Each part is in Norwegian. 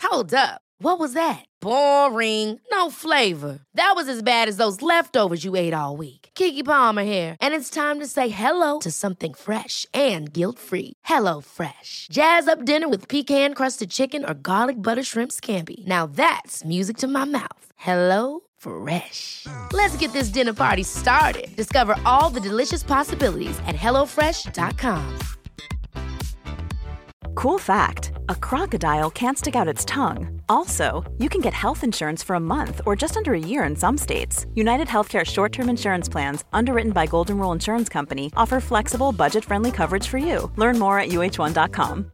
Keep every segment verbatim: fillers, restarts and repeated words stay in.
Hold up. What was that? Boring. No flavor. That was as bad as those leftovers you ate all week. Keke Palmer here, and it's time to say hello to something fresh and guilt-free. Hello Fresh. Jazz up dinner with pecan-crusted chicken or garlic butter shrimp scampi. Now that's music to my mouth. Hello Fresh. Let's get this dinner party started. Discover all the delicious possibilities at hello fresh dot com. Cool fact, a crocodile can't stick out its tongue. Also, you can get health insurance for a month or just under a year in some states. United Healthcare short-term insurance plans, underwritten by Golden Rule Insurance Company, offer flexible, budget-friendly coverage for you. Learn more at u h one dot com.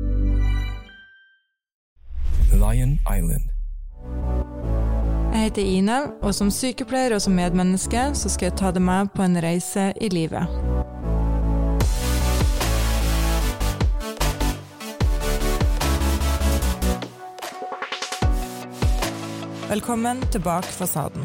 Lion Island. Jeg heter Ina, og som sykepleier og som medmenneske så skal jeg ta deg med på en reise i livet. Velkommen til Bak fasaden.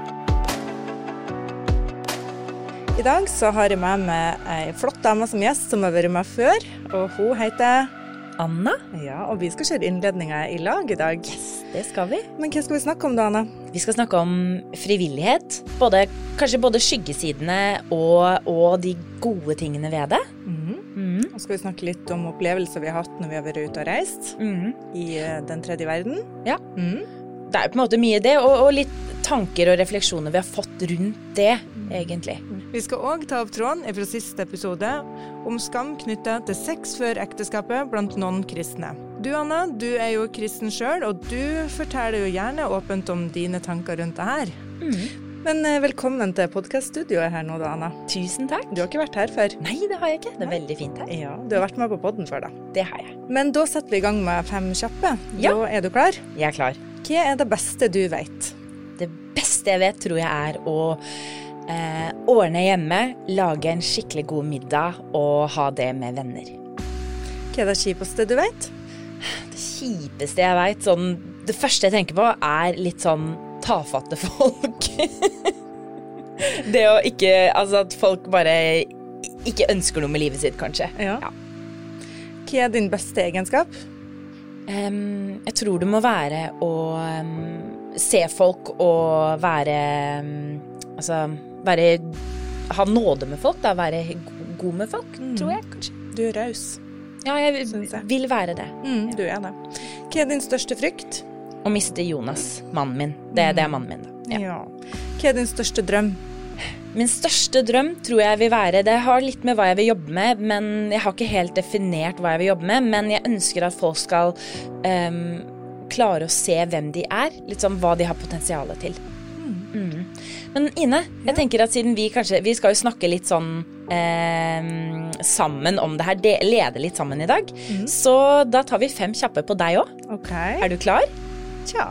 I dag så har jeg med meg en flott dame som gjest som har vært med før, og hun heter Anna. Ja, og vi skal kjøre innledninger i lag i dag. Yes, det skal vi. Men hva skal vi snakke om da, Anna? Vi skal snakke om frivillighet, både, kanskje både skyggesidene og, og de gode tingene ved det. Mm. Mm. Og skal vi snakke litt om opplevelser vi har hatt når vi har vært ute og reist mm. i den tredje verden. Ja. Mm. Det er på en måte mye det, og, og litt tanker og refleksjoner vi har fått rundt det, egentlig. Vi skal også ta opp tråden fra siste episode om skam knyttet til sex før ekteskapet blant noen kristne. Du, Anna, du er jo kristen selv, og du forteller jo gjerne åpent om dine tanker rundt det her. Mm. Men velkommen til podcaststudioet her nå da, Anna. Tusen takk. Du har ikke vært her før. Nei, det har jeg ikke. Det er veldig fint her. Ja, du har vært med på podden før da. Det har jeg. Men da setter vi i gang med fem kjappe. Ja. Da er du klar? Jeg er klar. Hva er det beste du vet? Det beste jeg vet tror jeg er å eh, ordne hjemme, lage en skikkelig god middag og ha det med venner. Hva er det kjipeste du vet? Det kjipeste jeg vet, sånn, det første jeg tenker på er litt sånn tafatte folk. Det å ikke, altså at folk bare ikke ønsker noe med livet sitt, kanskje. Ja. Ja. Hva er din beste egenskap? Um, jeg tror det må være å um, se folk og være, um, altså, være, ha nåde med folk, da, være god med folk, mm. tror jeg, kanskje. Du er raus. Ja, jeg, jeg vil være det. Mm, du er det. Hva er din største frykt? Å miste Jonas, mannen min. Det, det er mannen min, da. Ja. Ja. Hva er din største drøm? Min største drøm tror jeg vil være, det har litt med hva jeg vil jobbe med, men jeg har ikke helt definert hva jeg vil jobbe med, men jeg ønsker at folk skal um, klare å se hvem de er, litt sånn hva de har potensialet til. Mm. Mm. Men Ine, jeg ja. tenker at siden vi kanskje, vi skal jo snakke litt sånn um, sammen om det her, det, lede litt sammen i dag, mm. så da tar vi fem kjappe på deg også. Ok. Er du klar? Tja.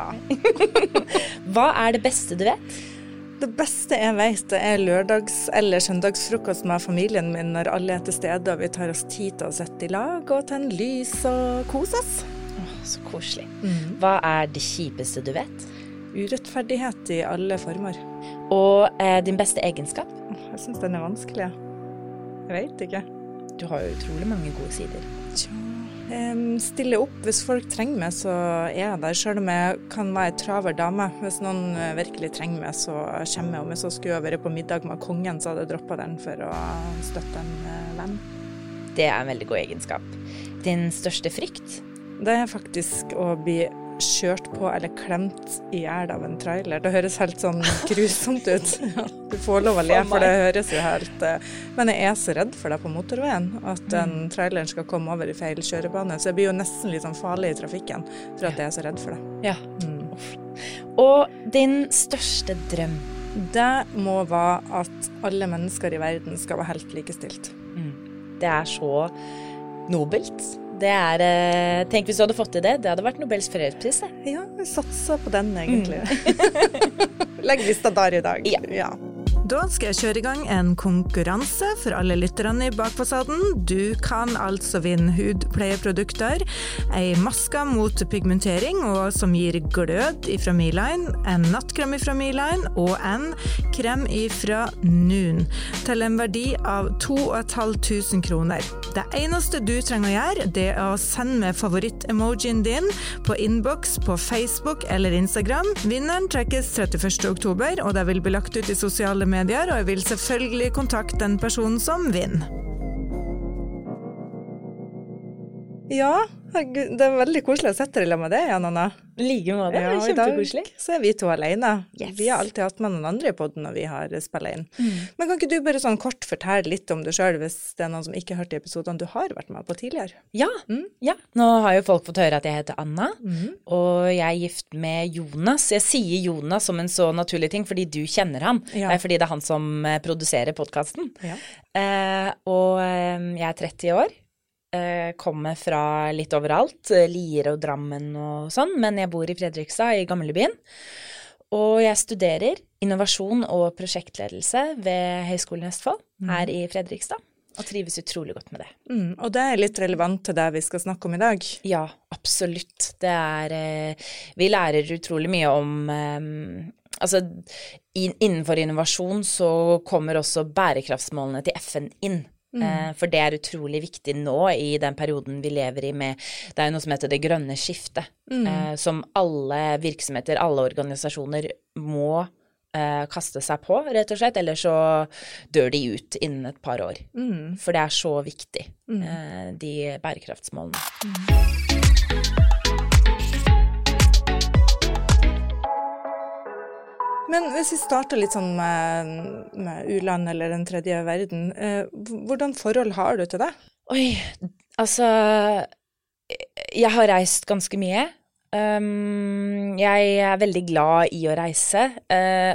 Hva er det beste du vet? Det beste jeg vet er lørdags- eller søndagsfrokost med familien min når alle er til stede, og vi tar oss tid til å sette i lag og tenne lys og kose oss. Åh, så koselig. Mm. Hva er det kjipeste du vet? Urettferdighet i alle former. Og eh, din beste egenskap? Jeg synes den er vanskelig. Jeg vet ikke. Du har jo utrolig mange gode sider. Tja, um, stille opp. Hvis folk trenger meg, så er jeg der. Selv om jeg kan være en traver dame. Hvis noen virkelig trenger meg, så kommer jeg. Om jeg så skulle være på middag med kongen, så hadde jeg droppet den for å støtte en venn. Det er en veldig god egenskap. Din største frykt? Det er faktisk å bli kjørt på eller klemt i hjel av en trailer. Det høres helt sånn grusomt ut. Du får lov å le, for det høres jo helt... Men jeg er så redd for det på motorveien, at den traileren skal komme over i feil kjørebane. Så jeg blir jo nesten litt sånn farlig i trafikken, for at jeg er så redd for det. Ja. Mm. Og din største drøm? Det må være at alle mennesker i verden skal være helt likestilt. Mm. Det er så nobelt. Det er, tenk hvis du hadde fått til det, det hadde vært Nobels fredspris. Ja, vi satser på den egentlig. Mm. Legg lista der i dag. Ja. Ja. Da skal jeg kjøre i gang en konkurranse for alle lytterne i Bakfasaden. Du kan altså vinne hudpleieprodukter, ei maske mot pigmentering og som gir glød ifra Miline, en nattkrem ifra Miline og en krem ifra Noon, til en verdi av to og et halvt tusen kroner. Det eneste du trenger å gjøre, det er å sende med favoritt-emojien din på inbox på Facebook eller Instagram. Vinneren trekkes trettiførste oktober, og det vil bli lagt ut i sosiale medier. Medier, og jeg vil selvfølgelig kontakte den personen som vinner. Ja, det er veldig koselig å sette deg med det, Jan Anna. Like måte, ja, kjempekoselig. Så er vi to alene. Yes. Vi har alltid hatt med noen andre i podden når vi har spillet inn. Mm. Men kan ikke du bare sånn kort fortelle litt om deg selv, hvis det er noen som ikke har hørt i episodene du har vært med på tidligere? Ja, mm. ja. Nå har jo folk fått høre at jeg heter Anna, mm. og jeg er gift med Jonas. Jeg sier Jonas som en så naturlig ting, fordi du kjenner han. Ja. Det er fordi det er han som produserer podcasten. Ja. Eh, og jeg er tretti år. Kommer fra litt overalt, Lier og Drammen og sånn, men jeg bor i Fredrikstad, i Gamlebyen. Og jeg studerer innovasjon og prosjektledelse ved Høgskolen i Østfold, mm. her i Fredrikstad, og trives utrolig godt med det. Mm, og det er litt relevant til det vi skal snakke om i dag? Ja, absolutt. Det er, vi lærer utrolig mye om, altså innenfor innovasjon så kommer også bærekraftsmålene til F N inn. Mm. For det er utrolig viktig nå i den perioden vi lever i med, det er jo noe som heter det grønne skiftet, mm. eh, som alle virksomheter, alle organisasjoner må eh, kaste seg på, rett og slett, eller så dør de ut innen et par år. Mm. For det er så viktig, mm. eh, de bærekraftsmålene. Mm. Men hvis vi starter litt sånn med, med u-land eller den tredje verden, eh, hvordan forhold har du til det? Oi, altså, jeg har reist ganske mye. Um, jeg er veldig glad i å reise, uh,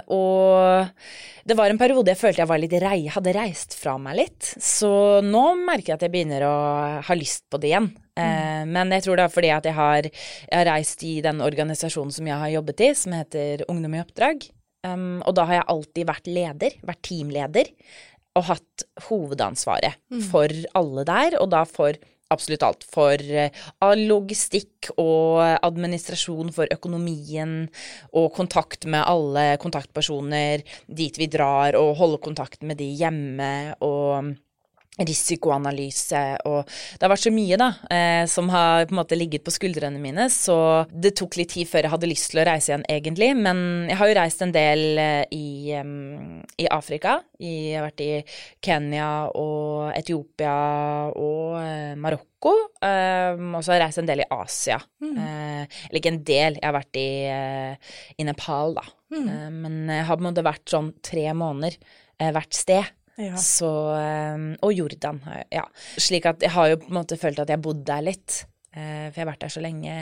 og det var en periode jeg følte jeg var litt rei, hadde reist fra meg litt, så nå merker jeg at jeg begynner å ha lyst på det igjen. Uh, mm. Men jeg tror det er fordi at jeg har, jeg har reist i den organisasjonen som jeg har jobbet i, som heter Ungdom i oppdrag. Um, og da har jeg alltid vært leder, vært teamleder, og hatt hovedansvaret mm. for alle der, og da for absolutt alt, for uh, logistikk og administrasjon for økonomien, og kontakt med alle kontaktpersoner dit vi drar, og holde kontakt med de hjemme, og risikoanalyse, og det har vært så mye da, eh, som har på en måte ligget på skuldrene mine, så det tok litt tid før jeg hadde lyst til å reise igjen egentlig, men jeg har jo reist en del eh, i, um, i Afrika, jeg har vært i Kenya og Etiopia og eh, Marokko, um, og så har jeg reist en del i Asia, mm. eh, eller ikke en del, jeg har vært i, uh, i Nepal da, mm. eh, men jeg har på en måte vært sånn tre måneder eh, hvert sted. Ja. Så, og Jordan, ja. Slik at jeg har jo på en måte følt at jeg bodde der litt, for jeg har vært der så lenge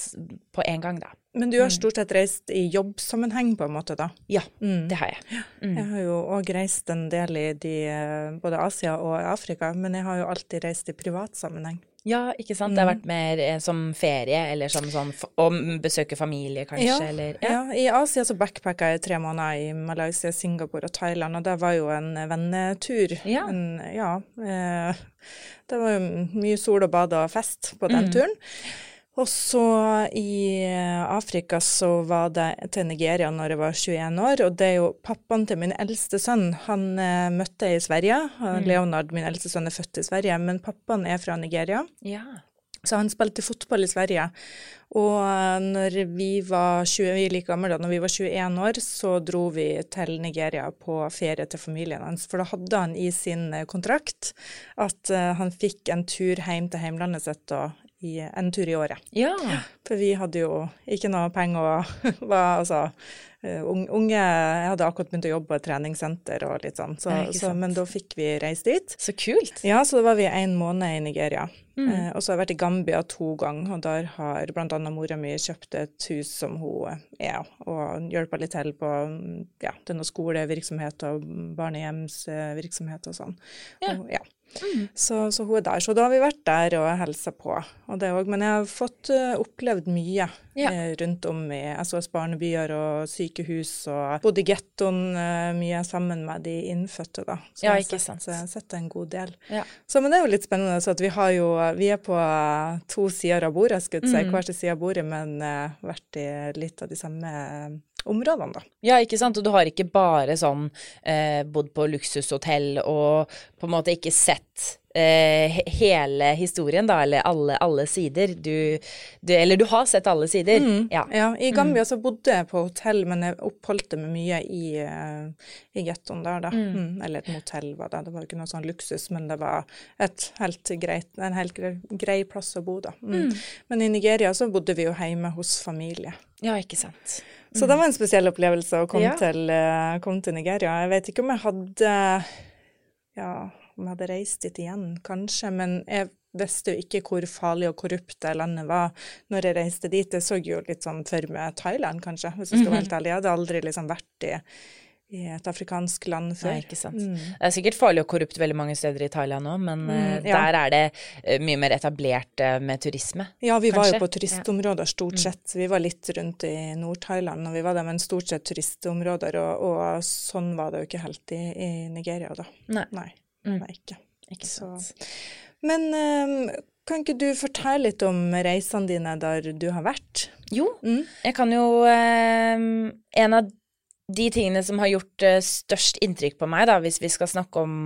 på en gang da. Men du har stort sett reist i jobbsammenheng på en måte da? Ja, mm. det har jeg. Mm. Jeg har jo også reist en del i de, både Asia og Afrika, men jeg har jo alltid reist i privatsammenheng. Ja, ikke sant? Det har vært mer eh, som ferie, eller som sånn, å besøke familie kanskje, ja, eller? Ja. ja, i Asia så backpacka jeg tre måneder i Malaysia, Singapore og Thailand, og det var jo en vennetur. Ja. En, ja, eh, det var jo mye sol og bad og fest på den mm. turen. Og så i Afrika så var det til Nigeria når jeg var tjueen år, og det er jo pappaen til min eldste sønn, han eh, møtte jeg i Sverige, mm. Leonard, min eldste sønn er født i Sverige, men pappaen er fra Nigeria, ja. Så han spilte fotball i Sverige, og når vi var tjue, vi er like gamle da, når vi var tjueen år, så dro vi til Nigeria på ferie til familien hans, for da hadde han i sin kontrakt at uh, han fikk en tur hjem til heimlandet sitt og i en tur i året. Ja. For vi hadde jo ikke noe penger og var altså unge, jeg hadde akkurat begynt å jobbe på et treningssenter og litt sånn, så, så, men da fikk vi reist dit. Så kult! Ja, så da var vi en måned i Nigeria. Mm. Eh, og så har jeg vært i Gambia to ganger, og der har blant annet mora mi kjøpt et hus som hun er, og hjelper litt til på, ja, det er noe skolevirksomhet og barnehjemsvirksomhet og sånn. Ja. Og, ja. Mm. Så, så hun er der. Så da har vi vært der og helset på. Og det også. Men jeg har fått uh, opplevd mye ja. eh, rundt om i S O S barnebyer og sykehus, og bodde i gettoen uh, mye sammen med de innfødte da. Så ja, jeg ikke har sett, sant. sett en god del. Ja. Så men det er jo litt spennende, så at vi har jo, vi er på uh, to sider av bordet, skulle jeg si, mm. hver til side av bordet, men uh, vært i litt av de samme uh, områdene da. Ja, ikke sant? Og du har ikke bare sånn eh, bodd på luksushotell og på en måte ikke sett eh, hele historien da, eller alle, alle sider. Du, du, eller du har sett alle sider. Mm. Ja. ja, i Gambia mm. så bodde jeg på hotell, men jeg oppholdte meg mye i, uh, i gettoen der da. Mm. Mm. Eller et motell var det. Det var ikke noe sånn luksus, men det var et helt greit, en helt grei, grei plass å bo da. Mm. Mm. Men i Nigeria så bodde vi jo hjemme hos familie. Ja, ikke sant. Så det var en spesiell opplevelse å komme, ja. til, uh, komme til Nigeria. Jeg vet ikke om jeg hadde, ja, om jeg hadde reist dit igjen, kanskje, men jeg visste jo ikke hvor farlig og korrupt det landet var når jeg reiste dit. Det så jo litt sånn for med Thailand, kanskje, hvis jeg skal være helt ærlig. Jeg hadde aldri liksom vært i, i et afrikansk land før. Nei, ikke sant. Mm. Det er sikkert farlig og korrupt veldig mange steder i Thailand også, men mm, ja. der er det uh, mye mer etablert uh, med turisme. Ja, vi kanskje? Var jo på turistområder stort sett. Mm. Vi var litt rundt i Nord-Thailand, og vi var der, men stort sett turistområder, og, og sånn var det jo ikke helt i, i Nigeria da. Nei. Nei, mm. nei ikke. Ikke sant. Så. Men um, kan ikke du fortelle litt om reisene dine der du har vært? Jo, mm. jeg kan jo um, en av de tingene som har gjort uh, størst inntrykk på meg, da, hvis vi skal snakke om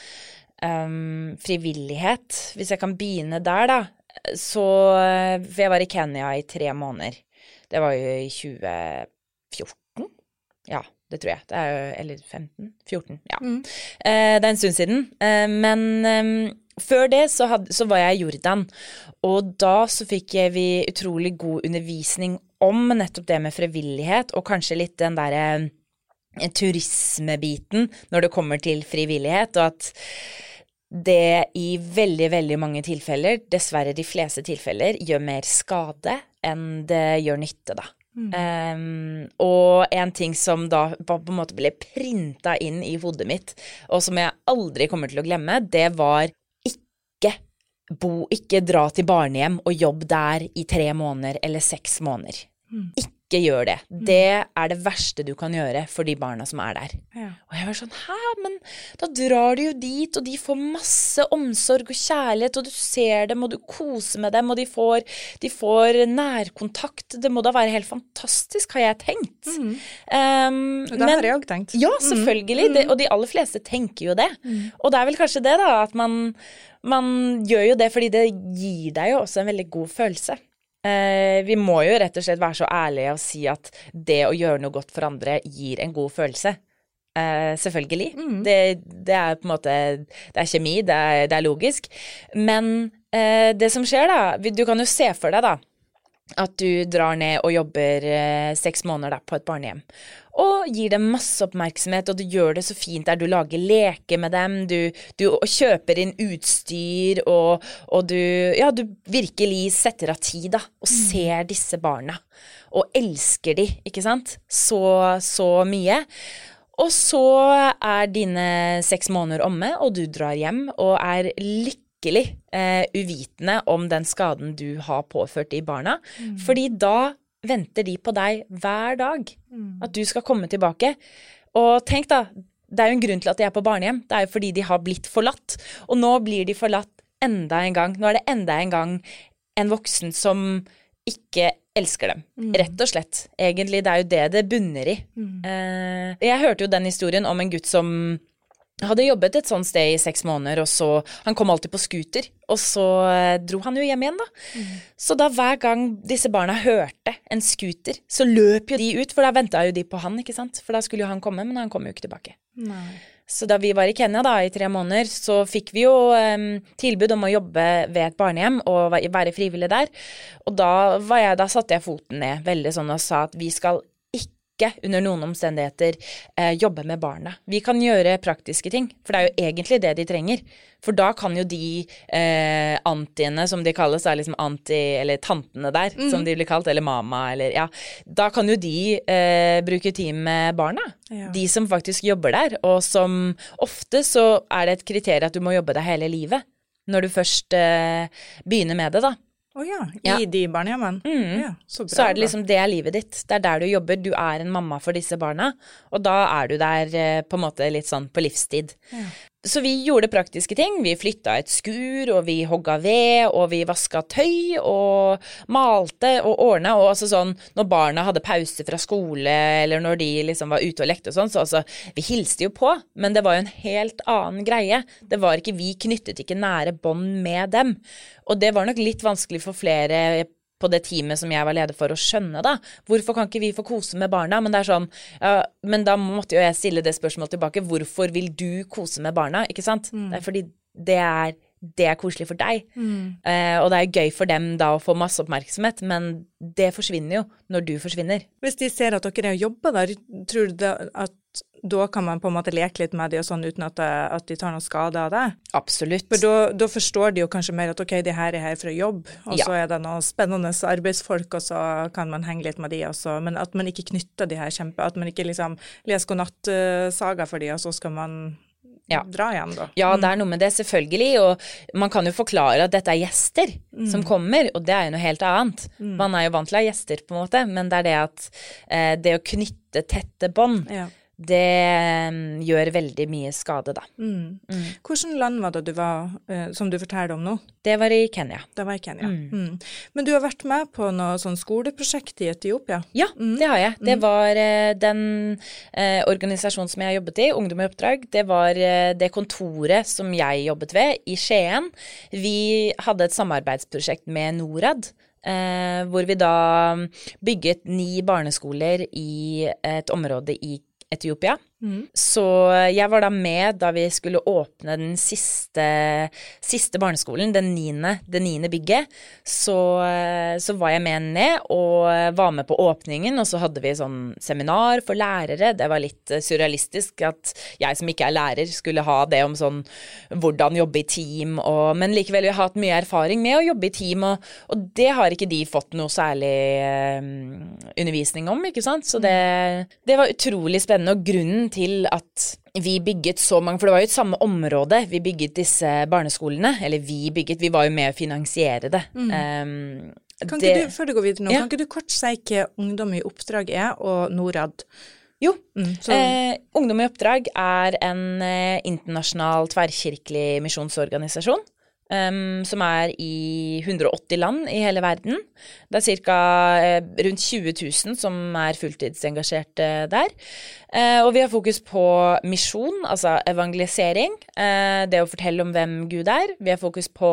um, frivillighet, hvis jeg kan begynne der, da, så uh, jeg var i Kenya i tre måneder. Det var jo i tjue fjorten. Ja, det tror jeg. Det er jo, eller femten, fjorten, ja. Mm. Uh, det er en stund siden. Uh, men um, før det så, hadde, så var jeg i Jordan, og da så fikk vi utrolig god undervisning om nettopp det med frivillighet, og kanskje litt den der eh, turismebiten når det kommer til frivillighet, og at det i veldig, veldig mange tilfeller, dessverre de fleste tilfeller, gjør mer skade enn det gjør nytte da. Mm. Um, og en ting som da på en måte ble printet inn i hodet mitt, og som jeg aldri kommer til å glemme, det var ikke bo, ikke dra til barnehjem og jobb der i tre måneder eller seks måneder. Mm. Ikke gjør det. Mm. Det er det verste du kan gjøre for de barna som er der. Ja. Og jeg var sånn, hæ, men da drar du jo dit, og de får masse omsorg og kjærlighet, og du ser dem, og du koser med dem, og de får, de får nærkontakt. Det må da være helt fantastisk, har jeg tenkt. Mm. Um, og det har jeg også tenkt. Ja, selvfølgelig, mm. det, og de aller fleste tenker jo det. Mm. Og det er vel kanskje det da, at man, man gjør jo det fordi det gir deg jo også en veldig god følelse. Eh, vi må jo rett og slett være så ærlige og si at det å gjøre noe godt for andre gir en god følelse. Eh, selvfølgelig. Mm. Det, det er på en måte, det er kjemi, det er, det er logisk. Men eh, det som skjer da, du kan jo se for deg da, at du drar ned og jobber eh, seks måneder da, på et barnehjem. Og gir dem masse oppmerksomhet, og du gjør det så fint der. Du lager leker med dem, du, du kjøper inn utstyr, og, og du, ja, du virkelig setter av tid da, og mm. ser disse barna. Og elsker de, ikke sant? Så, så mye. Og så er dine seks måneder omme, og du drar hjem, og er lykkelig eh, uvitende om den skaden du har påført de barna. Mm. Fordi da venter de på deg hver dag, mm. at du skal komme tilbake. Og tenk da, det er jo en grunn til at de er på barnehjem. Det er jo fordi de har blitt forlatt. Og nå blir de forlatt enda en gang. Nå er det enda en gang en voksen som ikke elsker dem. Mm. Rett og slett. Egentlig, det er jo det det bunner i. Mm. Eh, jeg hørte jo den historien om en gutt som hadde jobbet et sånt sted i seks måneder, og så, han kom alltid på skuter, og så eh, dro han jo hjem igjen da. Mm. Så da hver gang disse barna hørte en skuter, så løp jo de ut, for da ventet jo de på han, ikke sant? For da skulle jo han komme, men han kom jo ikke tilbake. Nei. Så da vi var i Kenya da, i tre måneder, så fikk vi jo um, tilbud om å jobbe ved et barnehjem og være frivillig der. Og da, var jeg, da satte jeg foten ned veldig sånn og sa at vi skal ikke under noen omstendigheter eh, jobbe med barna. Vi kan gjøre praktiske ting, for det er jo egentlig det de trenger. For da kan jo de eh, antiene, som de kalles, er liksom anti, eller tantene der, mm. som de blir kalt, eller mama, eller ja. Da kan jo de eh, bruke tid med barna. Ja. De som faktisk jobber der, og som ofte så er det et kriterium at du må jobbe der hele livet, når du først eh, begynner med det da. Å oh ja, i ja. de barnehjemmen. Mm. Ja, så bra. Så er det liksom, det er livet ditt. Det er der du jobber. Du er en mamma for disse barna, og da er du der eh, på en måte litt sånn på livstid. Ja. Så vi gjorde praktiske ting. Vi flyttet et skur, og vi hogga ved, og vi vasket tøy, og malte og ordnet. Og altså sånn, når barna hadde pause fra skole, eller når de liksom var ute og lekte og sånn, så altså, vi hilste jo på, men det var jo en helt annen greie. Det var ikke, vi knyttet ikke nære bånd med dem. Og det var nok litt vanskelig for flere på det teamet som jeg var leder for å skjønne da. Hvorfor kan ikke vi få kose med barna? Men det er sånn, ja, men da måtte jo jeg stille det spørsmålet tilbake. Hvorfor vil du kose med barna? Ikke sant? Mm. Det er fordi det er, det er koselig for deg. Mm. Eh, og det er gøy for dem da å få masse oppmerksomhet, men det forsvinner jo når du forsvinner. Hvis de ser at dere jobber der, tror du det at da kan man på en måte leke litt med det og sånn uten at, at de tar noen skade av det? Absolutt. For da, da forstår de jo kanskje mer at ok, de her er her for å jobbe, og ja. Så er det noen spennende arbeidsfolk, og så kan man henge litt med de også, men at man ikke knytter de her kjempe, at man ikke liksom leser godnatt-saga for de, og så skal man ja. Dra igjen da. Ja, det er noe med det selvfølgelig, og man kan jo forklare at dette er gjester mm. som kommer, og det er jo noe helt annet. Mm. Man er jo vant til å ha gjester på en måte, men det er det at eh, det å knytte tette bånd, ja. Det um, gjør veldig mye skade da. Mm. Mm. Hvordan land var det du var, eh, som du forteller om nå? Det var i Kenya. Det var i Kenya. Mm. Mm. Men du har vært med på noe sånn skoleprosjekt i Etiopia? Ja, mm. det har jeg. Det var eh, den eh, organisasjonen som jeg jobbet i, Ungdom i oppdrag, det var eh, det kontoret som jeg jobbet ved i Skien. Vi hadde et samarbeidsprosjekt med Norad, eh, hvor vi da bygget ni barneskoler i et område i Etiopia. Mm. Så jeg var da med da vi skulle åpne den siste, siste barneskolen, den niende, det niende bygget. Så, så var jeg med ned og var med på åpningen, og så hadde vi sånn seminar for lærere. Det var litt surrealistisk at jeg som ikke er lærer skulle ha det om sånn hvordan jobbe i team, og, men likevel jeg har hatt mye erfaring med å jobbe i team, og, og det har ikke de fått noe særlig um, undervisning om, ikke sant? Så det, det var utrolig spennende, og grunnen til at vi bygget så mange, for det var jo et samme område vi bygget disse barneskolene, eller vi bygget, vi var jo med å finansiere det. Mm. Um, kan det, ikke du, før du går videre nå, ja. Kan ikke du kort si hva Ungdom i oppdrag er, og Norad? Jo, mm, eh, Ungdom i oppdrag er en eh, internasjonal tverrkirkelig misjonsorganisasjon. Um, som er i hundre og åtti land i hele verden. Det er cirka eh, rundt tjue tusen som er fulltidsengasjerte der. Eh, og vi har fokus på misjon, altså evangelisering, eh, det å fortelle om hvem Gud er. Vi har fokus på,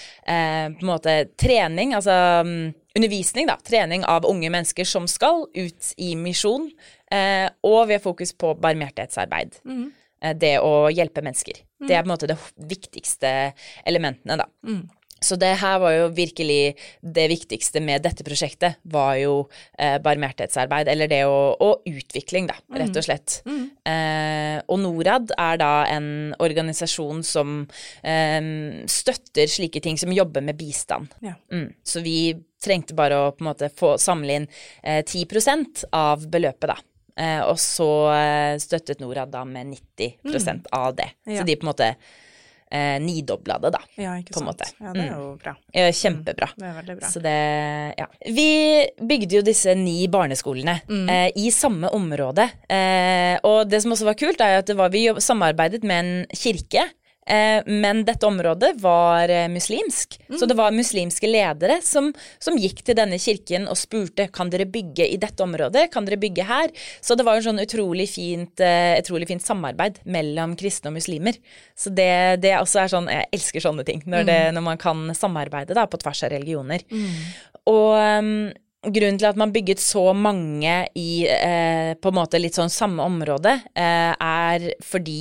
eh, på en måte trening, altså um, undervisning da, trening av unge mennesker som skal ut i misjon. Eh, og vi har fokus på barmhjertighetsarbeid. Mm. Det å hjelpe mennesker. Mm. Det er på en måte det viktigste elementene da. Mm. Så det her var jo virkelig det viktigste med dette prosjektet, var jo eh, barmhjertighetsarbeid, eller det å, og utvikling da, rett og slett. Mm. Eh, og Norad er da en organisasjon som eh, støtter slike ting, som jobber med bistand. Ja. Mm. Så vi trengte bare å på en måte få samle inn eh, ti prosent av beløpet da. Eh, og så eh, støttet Norad da med nitti prosent mm. av det. Ja. Så de på en måte eh, nidobla det da, ja, ikke på en sant. Måte. Ja, det er jo bra. Ja, kjempebra. Mm, det er veldig bra. Så det, ja. Vi bygde jo disse ni barneskolene mm. eh, i samme område. Eh, og det som også var kult er at det var, vi samarbeidet med en kirke, Eh, men dette området var eh, muslimsk, mm. så det var muslimske ledere som, som gikk til denne kirken og spurte, kan dere bygge i dette området, kan dere bygge her? Så det var en sånn utrolig fint, eh, utrolig fint samarbeid mellom kristne og muslimer. Så det, det også er sånn, jeg elsker sånne ting, når, det, når man kan samarbeide da, på tvers av religioner. Mm. Og um, grunnen til at man bygget så mange i eh, på en måte litt sånn samme område, eh, er fordi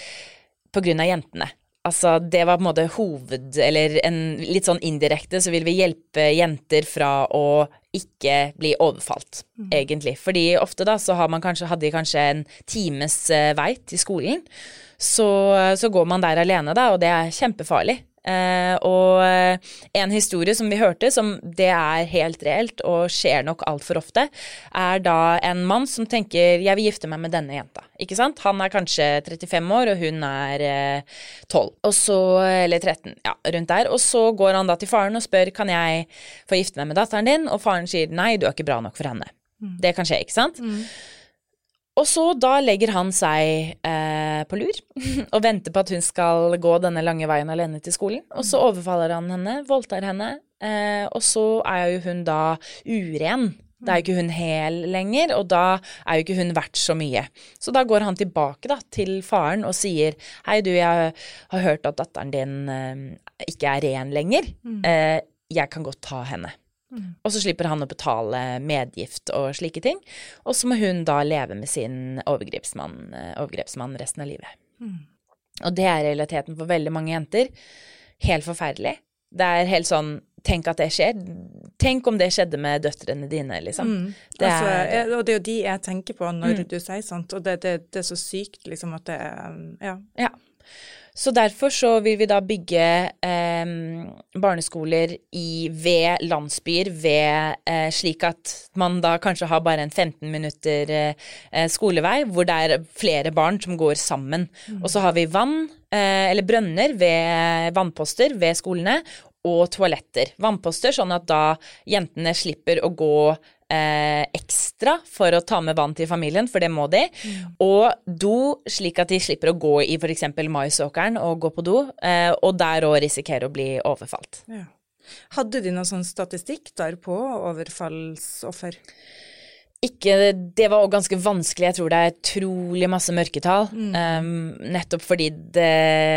på grunn av jentene. Altså, det var på en måte hoved, eller en litt sånn indirekte, så vil vi hjelpe jenter fra å ikke bli overfalt, mm. egentlig. Fordi ofte da, så har man kanskje, hadde de kanskje en times uh, vei til skolen, så, så går man der alene da, og det er kjempefarlig. Uh, og uh, en historie som vi hørte, som det er helt reelt og skjer nok alt for ofte, er da en mann som tenker, jeg vil gifte meg med denne jenta, ikke sant? Han er kanskje trettifem år, og hun er uh, tolv, og så, eller tretten, ja, rundt der, og så går han da til faren og spør, kan jeg få gifte meg med datteren din? Og faren sier, nei, du er ikke bra nok for henne. Mm. Det kan skje, ikke sant? Mm. Og så da legger han seg eh, på lur og venter på at hun skal gå denne lange veien alene til skolen. Og så overfaller han henne, voldtar henne, eh, og så er jo hun da uren. Da er jo ikke hun hel lenger, og da er jo ikke hun verdt så mye. Så da går han tilbake da, til faren og sier, hei du, jeg har hørt at datteren din eh, ikke er ren lenger. Eh, jeg kan godt ta henne. Mm. Og så slipper han å betale medgift og slike ting, og så må hun da leve med sin overgrepsmann, overgrepsmann resten av livet. Mm. Og det er realiteten for veldig mange jenter. Helt forferdelig. Det er helt sånn, tenk at det skjer. Tenk om det skjedde med døtrene dine, liksom. Mm. Det altså, er, og det er jo de jeg tenker på når mm. du sier sånt, og det, det, det er så sykt, liksom, at det er, ja. Ja. Så derfor så vil vi da bygge eh, barneskoler i, ved landsbyer, ved, eh, slik at man da kanskje har bare en femten minutter eh, skolevei, hvor det er flere barn som går sammen. Mm. Og så har vi vann, eh, eller brønner ved vannposter ved skolene, og toaletter. Vannposter, sånn at da jentene slipper å gå eh, ekstra for å ta med vann til familien, for det må de. Mm. Og do, slik at de slipper å gå i for eksempel maisåkeren og gå på do, eh, og der også risikere å bli overfalt. Ja. Hadde de noen sånn statistikk der på overfallsoffer? Ikke, det var også ganske vanskelig. Jeg tror det er utrolig masse mørketall, mm. um, nettopp fordi det...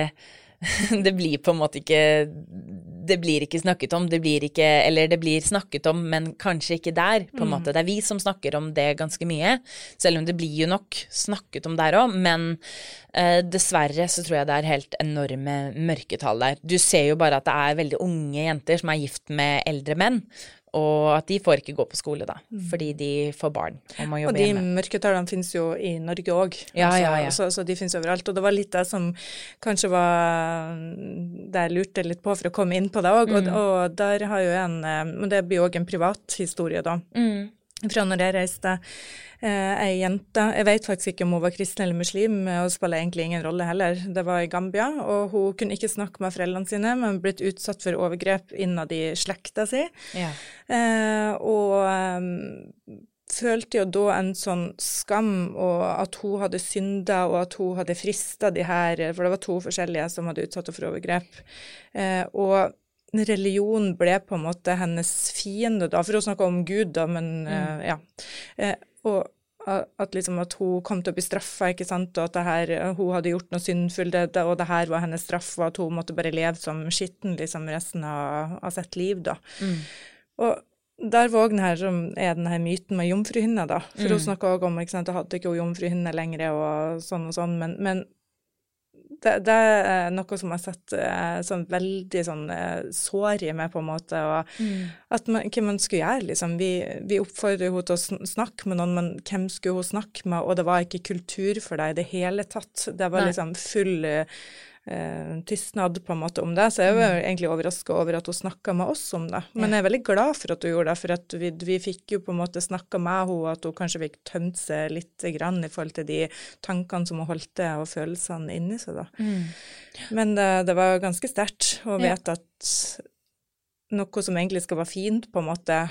det blir på en måte ikke det blir ikke snakket om, det blir ikke, eller det blir snakket om, men kanskje ikke der, på en mm. måte. Det er vi som snakker om det ganske mye, selv om det blir jo nok snakket om der også, men eh, dessverre så tror jeg det er helt enorme mørketall der. Du ser jo bare at det er veldig unge jenter som er gift med eldre menn, og at de får ikke gå på skole da, mm. fordi de får barn og må jobbe hjemme. Og de mørketallene finnes jo i Norge også, ja, altså, ja, ja. Så, så de finnes overalt, og det var litt det som kanskje var, det jeg lurte litt på for å komme inn på det også, mm. og, og der har jo en, men det blir jo også en privat historie da, mm. fra når jeg reiste eh, ei jente, jeg vet faktisk ikke om hun var kristen eller muslim, og spiller egentlig ingen rolle heller. Det var i Gambia, og hun kunne ikke snakke med foreldrene sine, men blitt utsatt for overgrep innad i slekta si. Ja. Eh, og um, følte jo da en sånn skam, og at hun hadde syndet, og at hun hadde fristet de her, for det var to forskjellige som hadde utsatt for overgrep. Eh, og religion ble på en måte hennes fiende da, for å snakke om Gud da, men mm. uh, ja. Uh, og at liksom at hun kom til å bli straffet, ikke sant, og at det her, hun hadde gjort noe syndfullt, og det her var hennes straff, og at hun måtte bare leve som skitten liksom resten av, av sitt liv da. Mm. Og der var den her, som er den her myten med jomfruhinne da, for mm. hun snakket også om, ikke sant, jeg hadde ikke jomfruhinne lenger, og sånn og sånn, men, men Det, det er noe som jeg har sett eh, sånn veldig sånn eh, sår i meg på en måte, og mm. at man, hva man skulle gjøre, liksom. Vi, vi oppfordrer henne til å snakke med noen, men hvem skulle hun snakke med, og det var ikke kultur for deg i det hele tatt. Det var Nei. liksom full eh, tystnad på en måte om det, så jeg var mm. egentlig overrasket over at hun snakket med oss om det. Men ja. jeg er veldig glad for at hun gjorde det, for at vi, vi fikk jo på en måte snakket med henne, at hun kanskje fikk tømt seg litt grann i forhold til de tankene som hun holdt det, og følelsene inni seg da. Mm. Men det, det var ganske sterkt å vite ja. at noe som egentlig skal være fint på en måte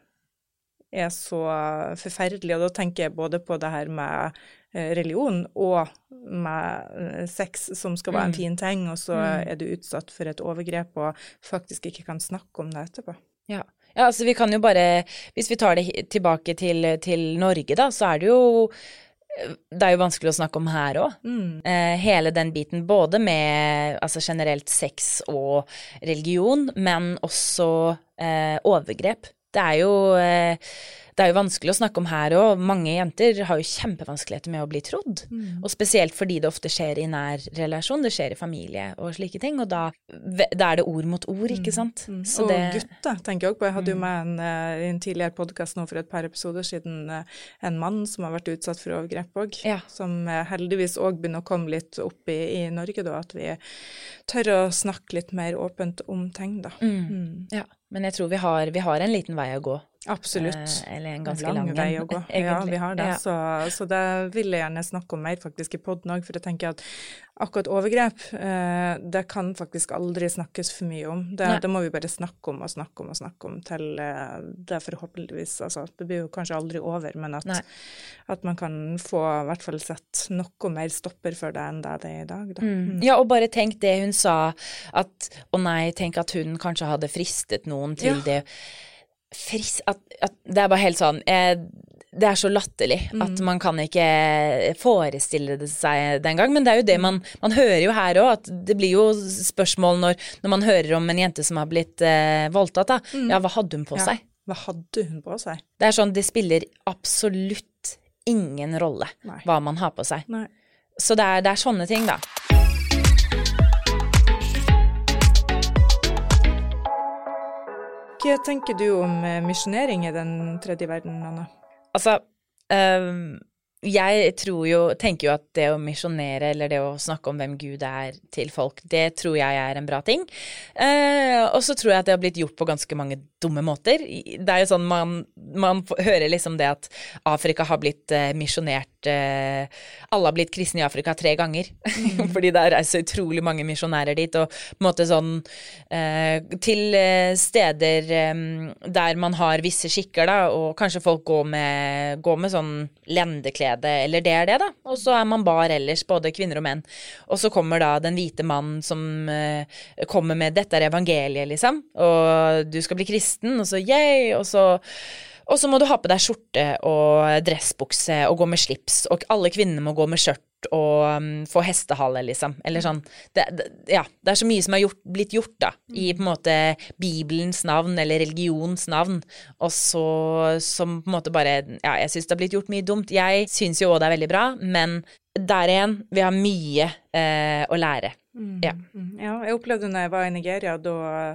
er så forferdelig, og da tenker jeg både på det her med religion og med sex som skal være en fin ting, og så mm. er du utsatt for et overgrep og faktisk ikke kan snakke om det etterpå. Ja, ja altså vi kan jo bare, hvis vi tar det tilbake til, til Norge da, så er det jo det er jo vanskelig å snakke om her også. Mm. Eh, hele den biten, både med altså generelt sex og religion, men også eh, overgrep. Det er jo, eh, det er jo vanskelig å snakke om her, og mange jenter har jo kjempevanskeligheter med å bli trodd. Mm. Og spesielt fordi det ofte skjer i nær relasjon, det skjer i familie og slike ting, og da, da er det ord mot ord, ikke sant? Mm. Så og det, gutter, tenker jeg også på. Jeg hadde jo med en, i en tidligere podcast nå for et par episoder siden, en mann som har vært utsatt for overgrep også, ja. Som heldigvis også begynner å komme litt opp i, i Norge da, at vi tør å snakke litt mer åpent om ting da. Mm. Mm. Ja, men jeg tror vi har, vi har en liten vei å gå. Absolutt. Eh, eller en ganske lang, lang vei å gå. Ja, vi har det. Ja. Så, så det vil jeg gjerne snakke om mer faktisk i podden også, for jeg tenker at akkurat overgrep, eh, det kan faktisk aldri snakkes for mye om. Det, det må vi bare snakke om og snakke om og snakke om til eh, det forhåpentligvis, altså det blir jo kanskje aldri over, men at, at man kan få i hvert fall sett noe mer stopper for det enn det det er i dag. Da. Mm. Mm. Ja, og bare tenk det hun sa, at, å nei, tenk at hun kanskje hadde fristet noen til ja. det. Fris, at, at det er bare helt sånn eh, det er så latterlig mm. at man kan ikke forestille det seg den gang, men det er jo det man, man hører jo her også, at det blir jo spørsmål når, når man hører om en jente som har blitt eh, voldtatt da. Mm. Ja, hva hadde hun på ja. seg? Hva hadde hun på seg? Det er sånn, det spiller absolutt ingen rolle Nei. Hva man har på seg. Nei. Så det er, det er sånne ting da. Hva tenker du om misjonering i den tredje verden, Anna? Altså, um, jeg tror jo, tenker jo at det å misjonere, eller det å snakke om hvem Gud er til folk, det tror jeg er en bra ting. Uh, og så tror jeg at det har blitt gjort på ganske mange dumme måter. Det er jo sånn, man, man hører liksom det at Afrika har blitt uh, misjonert, uh, alle har blitt kristne i Afrika tre ganger, mm. fordi det er så utrolig mange misjonærer dit, og på en måte sånn uh, til uh, steder um, der man har visse skikker da, og kanskje folk går med, går med sånn lendeklær, eller det er det da, og så er man bar ellers, både kvinner og menn, og så kommer da den hvite mannen som uh, kommer med dette er evangeliet liksom, og du skal bli kristen, og så yay, og så og så må du ha på deg skjorte og dressbukse og gå med slips, og alle kvinner må gå med skjørt og um, få hestehale liksom, eller sånn, det, det, ja, det er så mye som har gjort, blitt gjort da, i på en måte Bibelens navn, eller religions navn, og så som på en måte bare, ja, jeg synes det har blitt gjort mye dumt, jeg synes jo også det er veldig bra, men der igjen, vi har mye eh, å lære. Mm, ja. ja, jeg opplevde når jeg var i Nigeria, da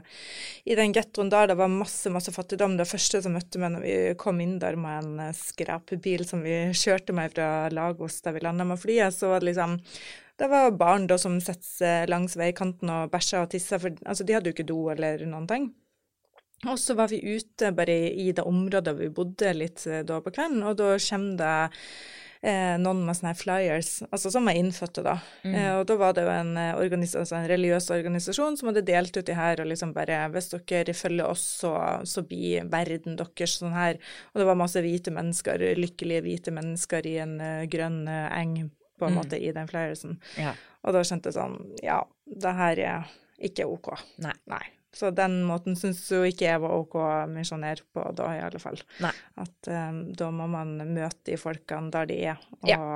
i den gettoen der, det var masse, masse fattigdom. Det første som møtte meg når vi kom inn der med en skrapbil som vi kjørte med fra Lagos, der vi landet med flyet, så var det liksom, det var barn da som setter langs veikanten og bæsja og tissa, for altså, de hadde jo ikke do eller noen ting. Og så var vi ute bare i, i det området vi bodde litt da på kvelden, og da kommer det Eh, noen med sånne flyers, altså som er innfødte da. Mm. Eh, og da var det jo en, organis- altså en religiøs organisasjon som hadde delt ut i her, og liksom bare, hvis dere følger oss, så, så blir verden deres sånn her. Og det var masse hvite mennesker, lykkelige hvite mennesker i en uh, grønn uh, eng, på en mm. måte, i den flyersen. Ja. Og da skjønte jeg sånn, ja, det her er ikke ok. Nei. Nei. Så den måten synes jo ikke jeg var ok å misjonere på da i alle fall. Nei. At um, da må man møte de folkene der de er. Og, ja.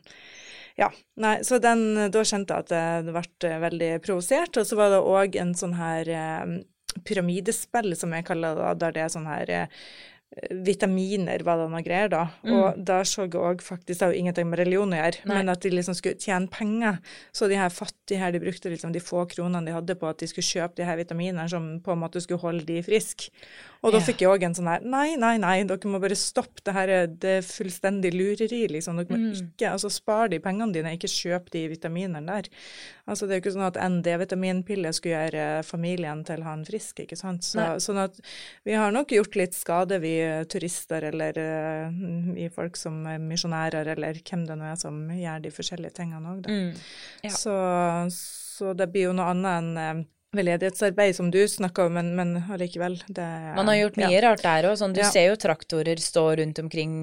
ja. Nei, så den, da kjente jeg at det ble veldig provosert. Og så var det også en sånn her um, pyramidespill, som jeg kaller det, der det er sånn her uh, vitaminer var det noe greier da, mm. og der så jeg også faktisk, det har jo ingenting med religion å gjøre, Nei. Men at de liksom skulle tjene penger, så de her fattige her, de brukte liksom de få kronene de hadde på at de skulle kjøpe de her vitaminene som på en måte skulle holde de frisk, og da ja. Fikk jeg også en sånn her, nei, nei, nei, dere må bare stoppe det her, det er fullstendig lureri, liksom, dere må mm. ikke, altså spar de pengene dine, ikke kjøp de vitaminene der, altså det er jo ikke sånn at en D-vitaminpille skulle gjøre familien til han frisk, ikke sant, så, sånn at vi har nok gjort litt skade, vi turister eller uh, i folk som er misjonærer eller hvem det nå er som gjør de forskjellige tingene også da. Mm. Ja. Så, så det blir jo noe annet enn uh, veldedighetsarbeid som du snakker om, men, men allikevel. Det, Man har gjort mye ja. Rart der også, sånn, du ja. Ser jo traktorer stå rundt omkring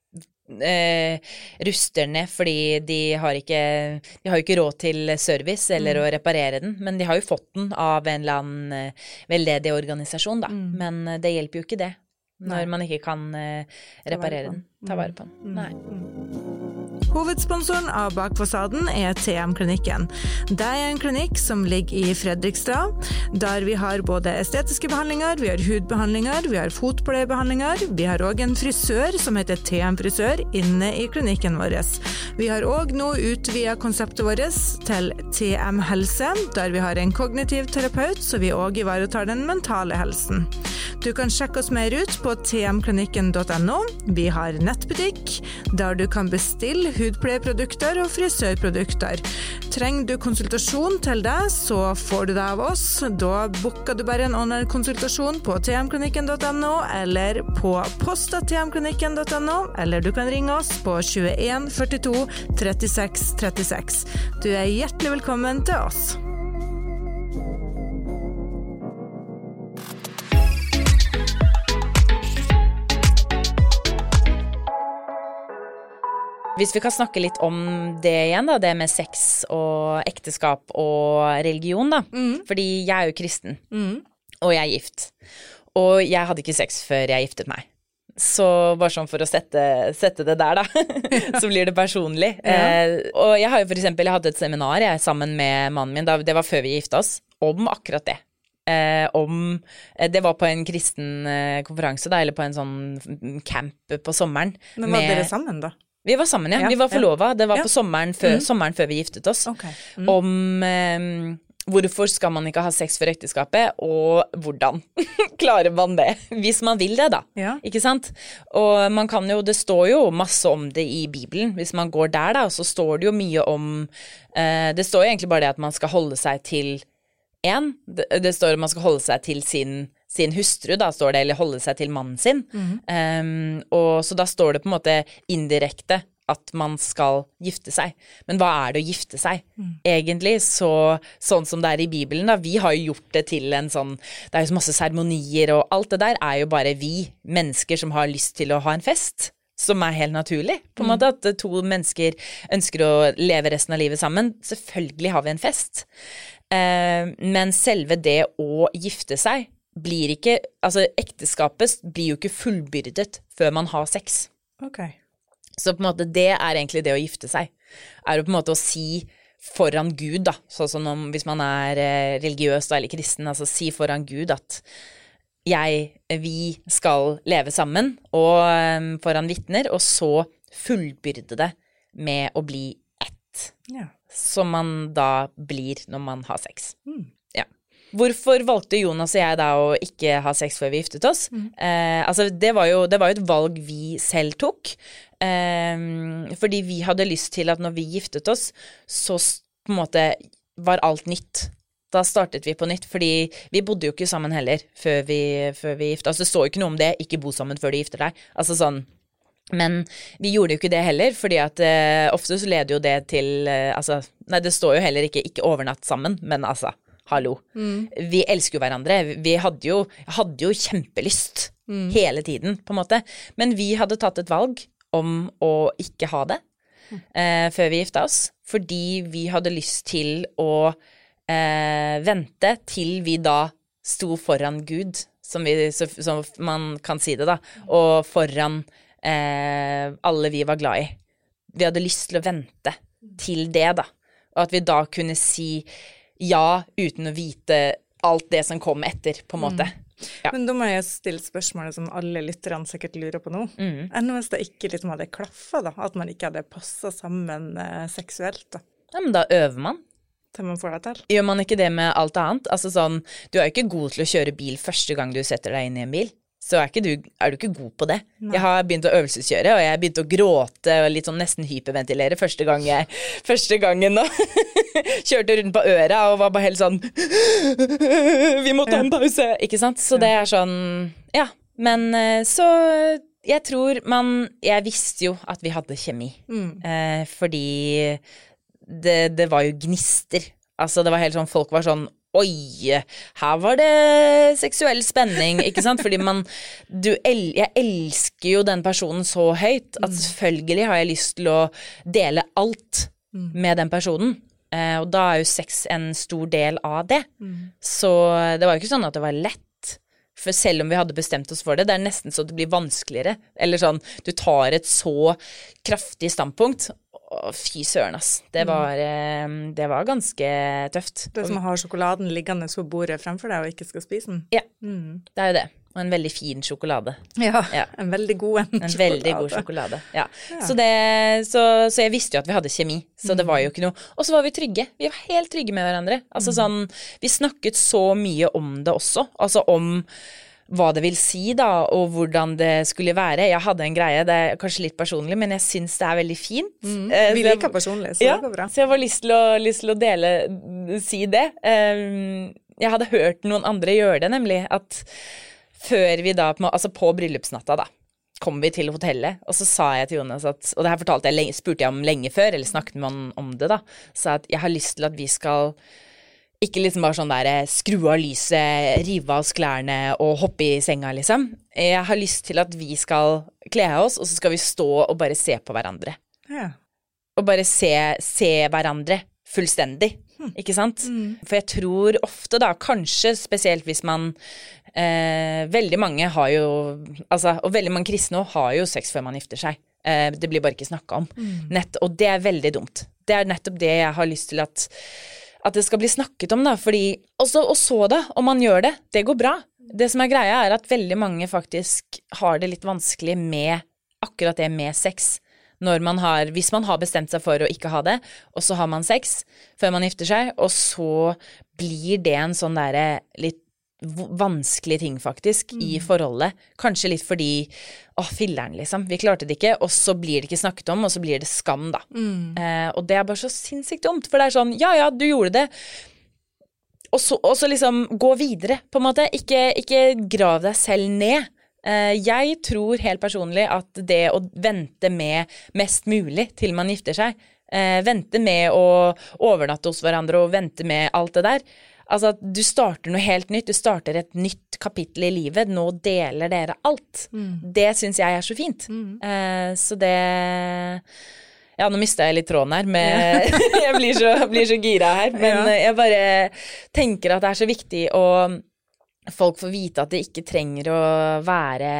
Eh, ruster ned, fordi de har ikke de har jo ikke råd til service eller mm. å reparere den, men de har jo fått den av en eller annen uh, veldedig organisasjon da, mm. men uh, det hjelper jo ikke det når Nei. Man ikke kan uh, reparere den, ta vare på den. Mm. Nei. Mm. Hovedsponsoren av Bakfasaden er T M-klinikken. Det er en klinikk som ligger i Fredrikstad, der vi har både estetiske behandlinger, vi har hudbehandlinger, vi har fotpleiebehandlinger, vi har også en frisør som heter T M-frisør inne i klinikken vår. Vi har også nå utvidet konseptet vårt til T M-helse, der vi har en kognitiv terapeut, så vi også ivaretar den mentale helsen. Du kan sjekke oss mer ut på t m klinikken punktum n o. Vi har nettbutikk, der du kan bestille hudpleieprodukter og frisørprodukter. Trenger du konsultasjon til det, så får du det av oss. Da booker du bare en online-konsultasjon på t m klinikken punktum n o eller på post at t m klinikken punktum n o, eller du kan ringe oss på tjueen førtito trettiseks trettiseks. Du er hjertelig velkommen til oss. Hvis vi kan snakke litt om det igjen da, det med sex og ekteskap og religion da, mm. fordi jeg er jo kristen, mm. og jeg er gift, og jeg hadde ikke sex før jeg giftet meg. Så bare sånn for å sette, sette det der da, så blir det personlig. Ja. Eh, og jeg har jo for eksempel, jeg hadde et seminar jeg, sammen med mannen min, da, det var før vi giftet oss, om akkurat det. Eh, om, det var på en kristen eh, konferanse da, eller på en sånn camp på sommeren. Men var med, dere sammen da? Vi var sammen, ja. ja vi var forlovet. Det var ja. på sommeren før, mm. sommeren før vi giftet oss. Okay. Mm. Om eh, hvorfor skal man ikke ha sex før ekteskapet, og hvordan klarer man det? Hvis man vil det da, ja. ikke sant? Og man kan jo, det står jo masse om det i Bibelen. Hvis man går der da, så står det jo mye om, eh, det står jo egentlig bare det at man skal holde seg til en. Det, det står at man skal holde seg til sin sin hustru, da står det, eller holde seg til mannen sin. Mm. Um, og så da står det på en måte indirekte at man skal gifte seg. Men hva er det å gifte seg? Mm. Egentlig, så, sånn som det er i Bibelen, da, vi har jo gjort det til en sånn, det er jo så masse seremonier, og alt det der er jo bare vi, mennesker som har lyst til å ha en fest, som er helt naturlig. På en måte at to mennesker ønsker å leve resten av livet sammen. Selvfølgelig har vi en fest. Uh, men selve det å gifte seg, blir ikke, altså ekteskapet blir jo ikke fullbyrdet før man har sex. Ok. Så på en måte det er egentlig det å gifte seg. Er jo på en måte å si foran Gud da, sånn som om, hvis man er religiøs da, eller kristen, altså si foran Gud at jeg, vi skal leve sammen, og um, foran vittner, og så fullbyrde det med å bli ett. Ja. Som man da blir når man har sex. Mm. Hvorfor valgte Jonas og jeg da å ikke ha sex før vi giftet oss? Mm. Eh, altså det var, jo, det var jo et valg vi selv tok, eh, fordi vi hadde lyst til at når vi giftet oss, så på en måte var alt nytt. Da startet vi på nytt, fordi vi bodde jo ikke sammen heller før vi, før vi giftet oss. Det står jo ikke noe om det, ikke bo sammen før du gifter deg. Altså sånn, men vi gjorde jo ikke det heller, fordi at eh, ofte så leder jo det til, eh, altså, nei det står jo heller ikke, ikke overnatt sammen, men altså, hallo. Mm. Vi elsker jo hverandre. Vi hadde jo, hadde jo kjempelyst mm. hele tiden, på en måte. Men vi hadde tatt et valg om å ikke ha det mm. eh, før vi giftet oss, fordi vi hadde lyst til å eh, vente til vi da sto foran Gud, som, vi, så, som man kan si det da, og foran eh, alle vi var glad i. Vi hadde lyst til å vente til det da, og at vi da kunne si ja, uten å vite alt det som kom etter, på en måte. Mm. Ja. Men da må jeg stille spørsmålet som alle lytterne sikkert lurer på nå. Mm. Enn hvis det ikke liksom hadde klaffet da, at man ikke hadde passet sammen eh, seksuelt da? Ja, men da øver man. Til man får det til. Gjør man ikke det med alt annet? Altså sånn, du er jo ikke god til å kjøre bil første gang du setter deg inn i en bil. Så er, ikke du, er du ikke god på det. Nei. Jeg har begynt å øvelseskjøre, og jeg har begynt å gråte og litt sånn nesten hyperventilere første, gang jeg, første gangen nå. Kjørte rundt på øra og var bare helt sånn vi må ta en pause, ikke sant? Så det er sånn, ja. Men så jeg tror man, jeg visste jo at vi hadde kjemi. Mm. Eh, fordi det, det var jo gnister. Altså det var helt sånn, folk var sånn oi, her var det seksuell spenning, ikke sant? Fordi man, du, jeg elsker jo den personen så høyt, at selvfølgelig har jeg lyst til å dele alt med den personen. Eh, og da er jo sex en stor del av det. Mm. Så det var jo ikke sånn at det var lett, for selv om vi hadde bestemt oss for det, det er nesten så det blir vanskeligere. Eller sånn, du tar et så kraftig standpunkt. Å, fy søren, ass. Det var, det var ganske tøft. Det er som å ha sjokoladen liggende på bordet fremfor deg og ikke skal spise den. Ja, mm. det er jo det. Og en veldig fin sjokolade. Ja, ja. en veldig god en. En veldig god sjokolade, ja. ja. Så, det, så, så jeg visste jo at vi hadde kjemi, så mm. det var jo ikke noe. Og så var vi trygge. Vi var helt trygge med hverandre. Altså mm. sånn, vi snakket så mye om det også. Altså om hva det vil si da, og hvordan det skulle være. Jeg hadde en greie, det er kanskje litt personlig, men jeg synes det er veldig fint. Mm. Vi liker personlig, så ja, det går bra. Så jeg var lyst til å, lyst til å dele, si det. Um, jeg hadde hørt noen andre gjøre det, nemlig at før vi da, altså på bryllupsnatta da, kom vi til hotellet, og så sa jeg til Jonas at, og det her fortalte jeg, spurte jeg om lenge før, eller snakket man om det da, sa at jeg har lyst til at vi skal ikke liksom bare sånn der skru av lyset, rive av oss klærne og hoppe i senga liksom. Jeg har lyst til at vi skal kle av oss, og så skal vi stå og bare se på hverandre. Ja. Og bare se, se hverandre fullstendig, hm. ikke sant? Mm. For jeg tror ofte da, kanskje spesielt hvis man, eh, veldig mange har jo, altså, og veldig mange kristne har jo sex før man gifter seg. Eh, det blir bare ikke snakket om. Mm. Nett, og det er veldig dumt. Det er nettopp det jeg har lyst til at at det skal bli snakket om da, fordi, og så, og så da, om man gjør det, det går bra. Det som er greia er at veldig mange faktisk har det litt vanskelig med akkurat det med sex, når man har, hvis man har bestemt seg for å ikke ha det, og så har man sex før man gifter seg, og så blir det en sånn der litt vanskelig ting faktisk mm. i forholdet, kanskje litt fordi å, filleren liksom, vi klarte det ikke, og så blir det ikke snakket om, og så blir det skam da mm. eh, og det er bare så sinnssykt dumt, for det er sånn, ja ja, du gjorde det og så, og så liksom gå videre på en måte, ikke, ikke grav deg selv ned. eh, jeg tror helt personlig at det å vente med mest mulig til man gifter seg, eh, vente med å overnatte hos hverandre og vente med alt det der. Altså at du starter noe helt nytt, du starter et nytt kapittel i livet, nå deler dere alt. Mm. Det synes jeg er så fint. Mm. Eh, så det, ja nå mistet jeg litt tråden her, med, jeg blir så, blir så gira her, men ja. Jeg bare tenker at det er så viktig å folk får vite at det ikke trenger å være,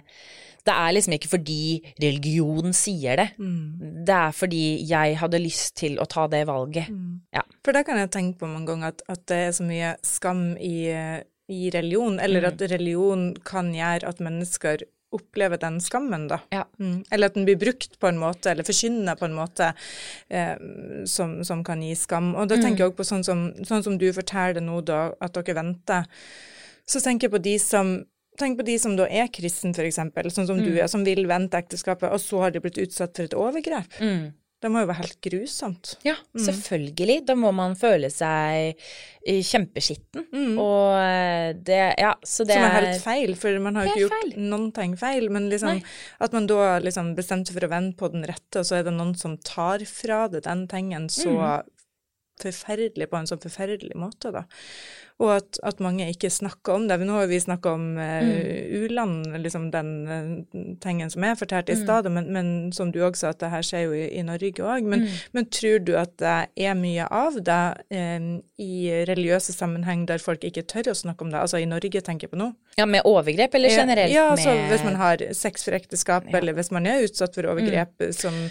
det er liksom ikke fordi religion sier det, mm. det er fordi jeg hadde lyst til å ta det valget. Mm. Ja. For da kan jeg tenke på mange ganger at, at det er så mye skam i, i religion, eller mm. at religion kan gjøre at mennesker opplever den skammen da. Ja. Mm. Eller at den blir brukt på en måte, eller forkynner på en måte eh, som, som kan gi skam. Og da tenker mm. jeg også på sånn som, sånn som du forteller nå da, at dere venter, så tenker jeg på de som Tenk på de som da er kristen for eksempel, sånn som mm. du er, som vil vente ekteskapet, og så har de blitt utsatt for et overgrep. Mm. Det må jo være helt grusomt. Ja, mm. selvfølgelig. Da må man føle seg kjempeskitten. Mm. Og det, ja, så det som er helt feil, for man har jo ikke gjort feil. Noen ting feil, men liksom, at man da liksom bestemte for å vende på den rette, og så er det noen som tar fra det den tingen så mm. forferdelig på en sånn forferdelig måte da. Og at, at mange ikke snakker om det. Nå har vi snakket om uh, mm. u-land, liksom den uh, tingen som er fortalt i mm. stedet, men, men som du også sa, at det her skjer jo i, i Norge også. Men, mm. men tror du at det er mye av det um, i religiøse sammenheng der folk ikke tør å snakke om det? Altså i Norge tenker jeg på nå. Ja, med overgrep eller generelt? Ja, altså med... hvis man har sex for ekteskap, ja. Eller hvis man er utsatt for overgrep, mm. som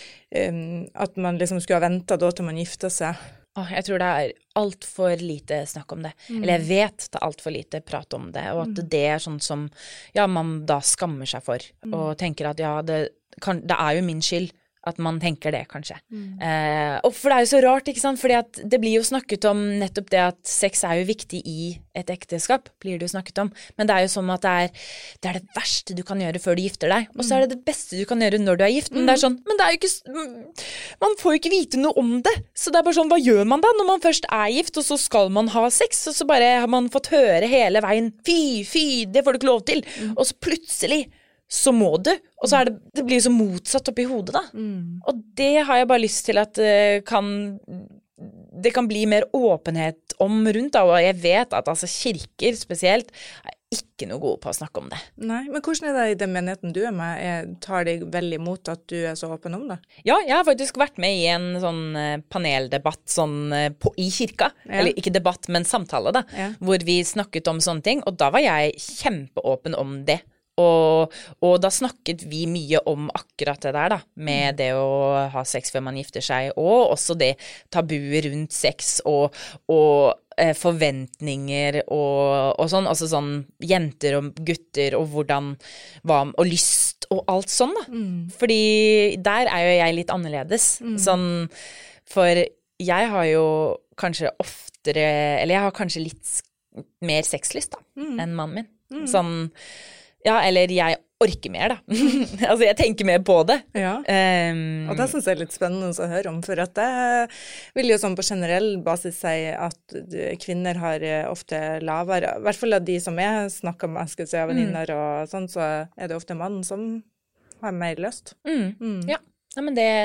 um, at man liksom skulle ha ventet da til man gifter seg. Åh, jeg tror det er alt for lite snakk om det. Mm. Eller jeg vet det er alt for lite prat om det, og at mm. det er sånn som, ja, man da skammer seg for, mm. og tenker at ja, det, kan, det er jo min skyld at man tenker det, kanskje. Mm. Eh, og for det er jo så rart, ikke sant? Fordi at det blir jo snakket om nettopp det at sex er jo viktig i et ekteskap, blir det jo snakket om. Men det er jo som at det er det, er det verste du kan gjøre før du gifter deg, og så er det det beste du kan gjøre når du er gift. Men mm. det er sånn, men det er jo ikke, man får jo ikke vite noe om det. Så det er bare sånn, hva gjør man da når man først er gift, og så skal man ha sex, og så bare har man fått høre hele veien, fy, fy, det får du ikke lov til. Mm. Og så plutselig så må du, og så er det, det blir så motsatt opp i hodet da. Mm. Og det har jeg bare lyst til at uh, kan, det kan bli mer åpenhet om rundt da, og jeg vet at altså kirker spesielt er ikke noe gode på å snakke om det. Nei, men hvordan er det i den menigheten du er med? Jeg tar deg veldig imot at du er så åpen om det? Ja, jeg har faktisk vært med i en sånn paneldebatt sånn på, i kirka, ja. Eller ikke debatt, men samtale da, ja. Hvor vi snakket om sånne ting, og da var jeg kjempeåpen om det. Og, og da snakket vi mye om akkurat det der da, med det å ha sex før man gifter seg, og også det tabuet rundt sex, og, og eh, forventninger og, og sånn, altså sånn jenter og gutter, og hvordan, hva, og lyst og alt sånn da. Mm. Fordi der er jo jeg litt annerledes, mm. sånn, for jeg har jo kanskje oftere, eller jeg har kanskje litt mer sexlyst da, mm. enn mannen min. Mm. Sånn, ja, eller jeg orker mer da. Altså, jeg tenker mer på det. Ja, um, og det synes jeg er litt spennende å høre om, for at det vil jo sånn på generell basis si at kvinner har ofte lavere, i hvert fall av de som jeg snakker med, skal jeg si, av venninner mm. og sånn, så er det ofte mannen som har mer lyst. Mm. Mm. Ja. Ja, men det,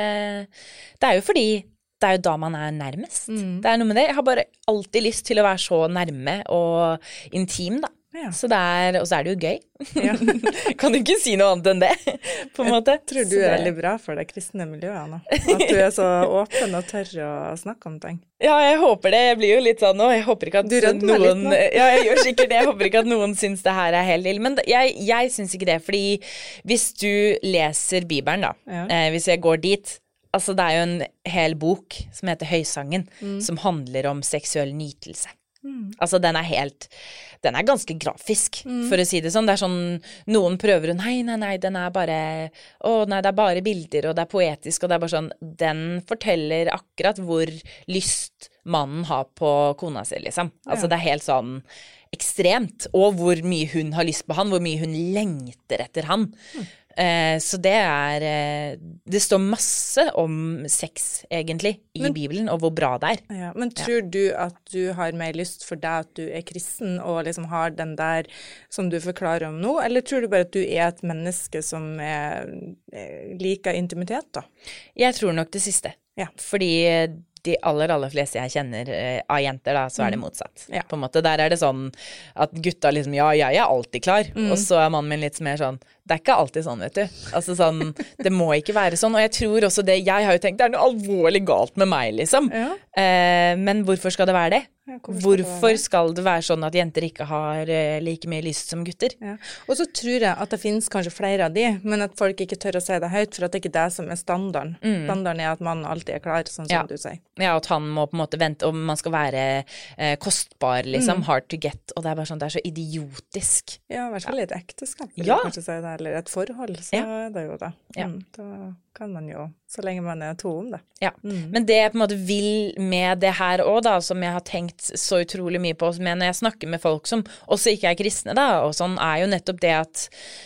det er jo fordi det er jo da man er nærmest. Mm. Det er noe med det. Jeg har bare alltid lyst til å være så nærme og intim da. Ja. Så det er, og så er det jo gøy. Ja. Kan du ikke si noe annet enn det, på en måte? Jeg tror du er veldig bra for det kristne miljøet nå. At du er så åpen og tør å snakke om ting. Ja, jeg håper det. Jeg blir jo litt sånn nå. Jeg håper ikke at du redder meg noen... litt nå. Ja, jeg gjør sikkert det. Jeg håper ikke at noen synes det her er helt ille. Men jeg, jeg synes ikke det, fordi hvis du leser Bibelen da, ja. eh, hvis jeg går dit, altså det er jo en hel bok som heter Høysangen, mm. som handler om seksuell nytelse. Mm. Altså den er helt, den er ganske grafisk, mm. for å si det sånn. Det er sånn, noen prøver, nei, nei, nei, den er bare, å nei, det er bare bilder, og det er poetisk, og det er bare sånn, den forteller akkurat hvor lyst mannen har på kona si, liksom. Altså ja. Det er helt sånn ekstremt, og hvor mye hun har lyst på han, hvor mye hun lengter etter han. Mm. Eh, så det er eh, det står masse om sex egentlig i men, Bibelen og hvor bra det er. Ja, men tror ja. Du at du har mer lyst for deg at du er kristen og liksom har den der som du forklarer om nå, eller tror du bare at du er et menneske som er, er liker intimitet da? Jeg tror nok det siste, ja. Fordi de aller, aller fleste jeg kjenner eh, av jenter da, så er det motsatt. Mm. Ja. På en måte, der er det sånn at gutta liksom, ja, jeg er alltid klar, mm. og så er mannen min litt mer sånn, det er ikke alltid sånn, vet du. Altså sånn, det må ikke være sånn, og jeg tror også det, jeg har jo tenkt, det er noe alvorlig galt med meg, liksom. Ja. Eh, men hvorfor skal det være det? Ja, hvorfor, skal hvorfor det være? Skal det være sånn at jenter ikke har eh, like mye lyst som gutter? Ja. Og så tror jeg at det finnes kanskje flere av de, men at folk ikke tør å si det høyt, for at det ikke er det som er standarden. Mm. Standarden er at man alltid er klar, sånn som ja. Du sier. Ja, at han må på en måte vente, og man skal være eh, kostbar, liksom, mm. hard to get, og det er bare sånn, det er så idiotisk. Ja, i hvert fall ja. Et ekteskap, vil ja. jeg kanskje si det, eller et forhold, så ja. Er det jo det. Ja. Mm, da kan man jo, så lenge man er to om det. Ja, mm. men det jeg på en måte vil med det her også da, som jeg har tenkt så utrolig mye på, men når jeg snakker med folk som også ikke er kristne da, og sånn, er jo nettopp det at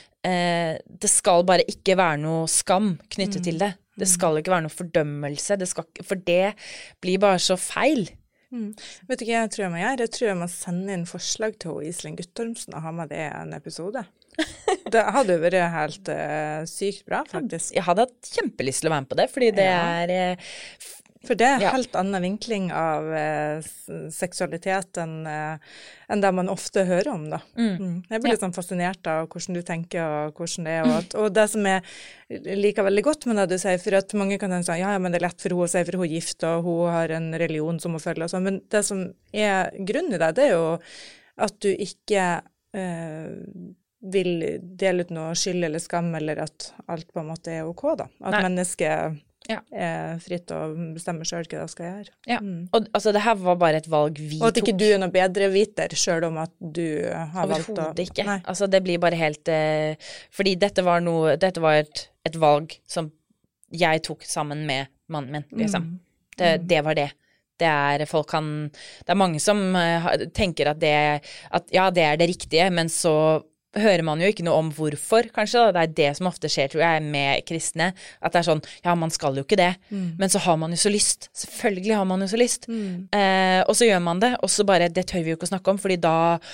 eh, det skal bare ikke være noe skam knyttet mm. til det. Det skal ikke være noe fordømmelse, det skal, for det blir bare så feil. Mm. Vet du hva jeg tror jeg må gjøre? Jeg tror jeg må sende inn forslag til Iselin Guttormsen og ha med det i en episode. Det hadde jo vært helt uh, sykt bra, faktisk. Jeg hadde hatt kjempelyst til å være med på det, fordi det ja. Er... Uh, For det er ja. Helt annen vinkling av uh, seksualitet enn, uh, enn det man ofte hører om, da. Mm. Mm. Jeg blir litt ja. Sånn fascinert av hvordan du tenker og hvordan det er, og, at, og det som jeg liker veldig godt med det du sier, for at mange kan tenke sånn, ja, ja, men det er lett for henne å si, for hun er gift, og hun har en religion som hun følger, og sånn, men det som er grunnen i det, det er jo at du ikke uh, vil dele ut noe skyld eller skam, eller at alt på en måte er ok, da. At Nei. Mennesket ja. Er fritt å bestemme selv hva det skal gjøre. Ja, mm. og altså det her var bare et valg vi tok. Og at ikke du er noe bedre viter, selv om at du har valgt å... Overhodet ikke. Nei. Altså det blir bare helt... Eh, fordi dette var noe, dette var et, et valg som jeg tok sammen med mannen min, liksom. Mm. Det, det var det. Det er, folk kan, det er mange som uh, tenker at det, at ja, det er det riktige, men så hører man jo ikke noe om hvorfor, kanskje. Da. Det er det som ofte skjer, tror jeg, med kristne. At det er sånn, ja, man skal jo ikke det, mm. men så har man jo så lyst. Selvfølgelig har man jo så lyst. Mm. Eh, og så gjør man det, og så bare, det tør vi jo ikke å snakke om, fordi da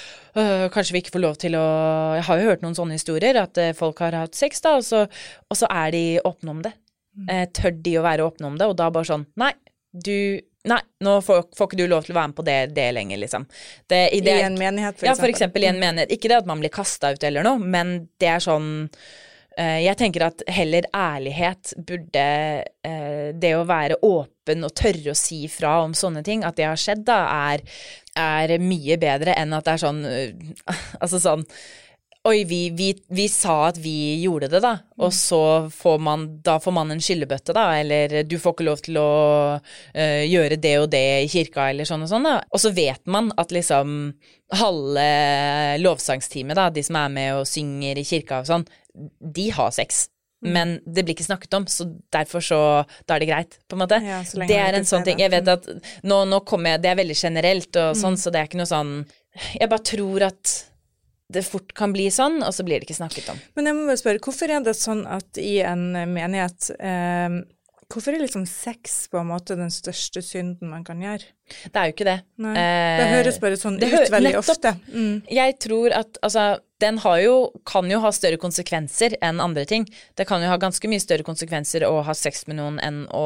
øh, kanskje vi ikke får lov til å... Jeg har jo hørt noen sånne historier, at uh, folk har hatt sex da, og så, og så er de åpne om det. Mm. Eh, tør de å være åpne om det, og da bare sånn, nei, du nei, nå får, får ikke du lov til å være med på det, det lenger, liksom. Det, i, det, I en menighet, for ja, eksempel. Ja, for eksempel i en menighet. Ikke det at man blir kastet ut eller noe, men det er sånn, uh, jeg tenker at heller ærlighet burde, uh, det å være åpen og tørre å si fra om sånne ting, at det har skjedd da, er, er mye bedre enn at det er sånn, uh, altså sånn, oi, vi, vi, vi sa at vi gjorde det da, og så får man, da får man en skyllebøtte da, eller du får ikke lov til å uh, gjøre det og det i kirka, eller sånn og sånn da. Og så vet man at liksom halve lovsangsteamet da, de som er med og synger i kirka og sånn, de har sex. Men det blir ikke snakket om, så derfor så, da er det greit, på en måte. Ja, det er en sånn ting, jeg vet at nå, nå kommer jeg, det er veldig generelt og sånn, mm. så det er ikke noe sånn, jeg bare tror at det fort kan bli sånn, og så blir det ikke snakket om. Men jeg må bare spørre, hvorfor er det sånn at i en menighet, eh, hvorfor er liksom sex på en måte den største synden man kan gjøre? Det er jo ikke det. Nei, det høres bare sånn ut hø- veldig nettopp. ofte. Mm. Jeg tror at, altså, den har jo, kan jo ha større konsekvenser enn andre ting. Det kan jo ha ganske mye større konsekvenser å ha sex med noen enn å,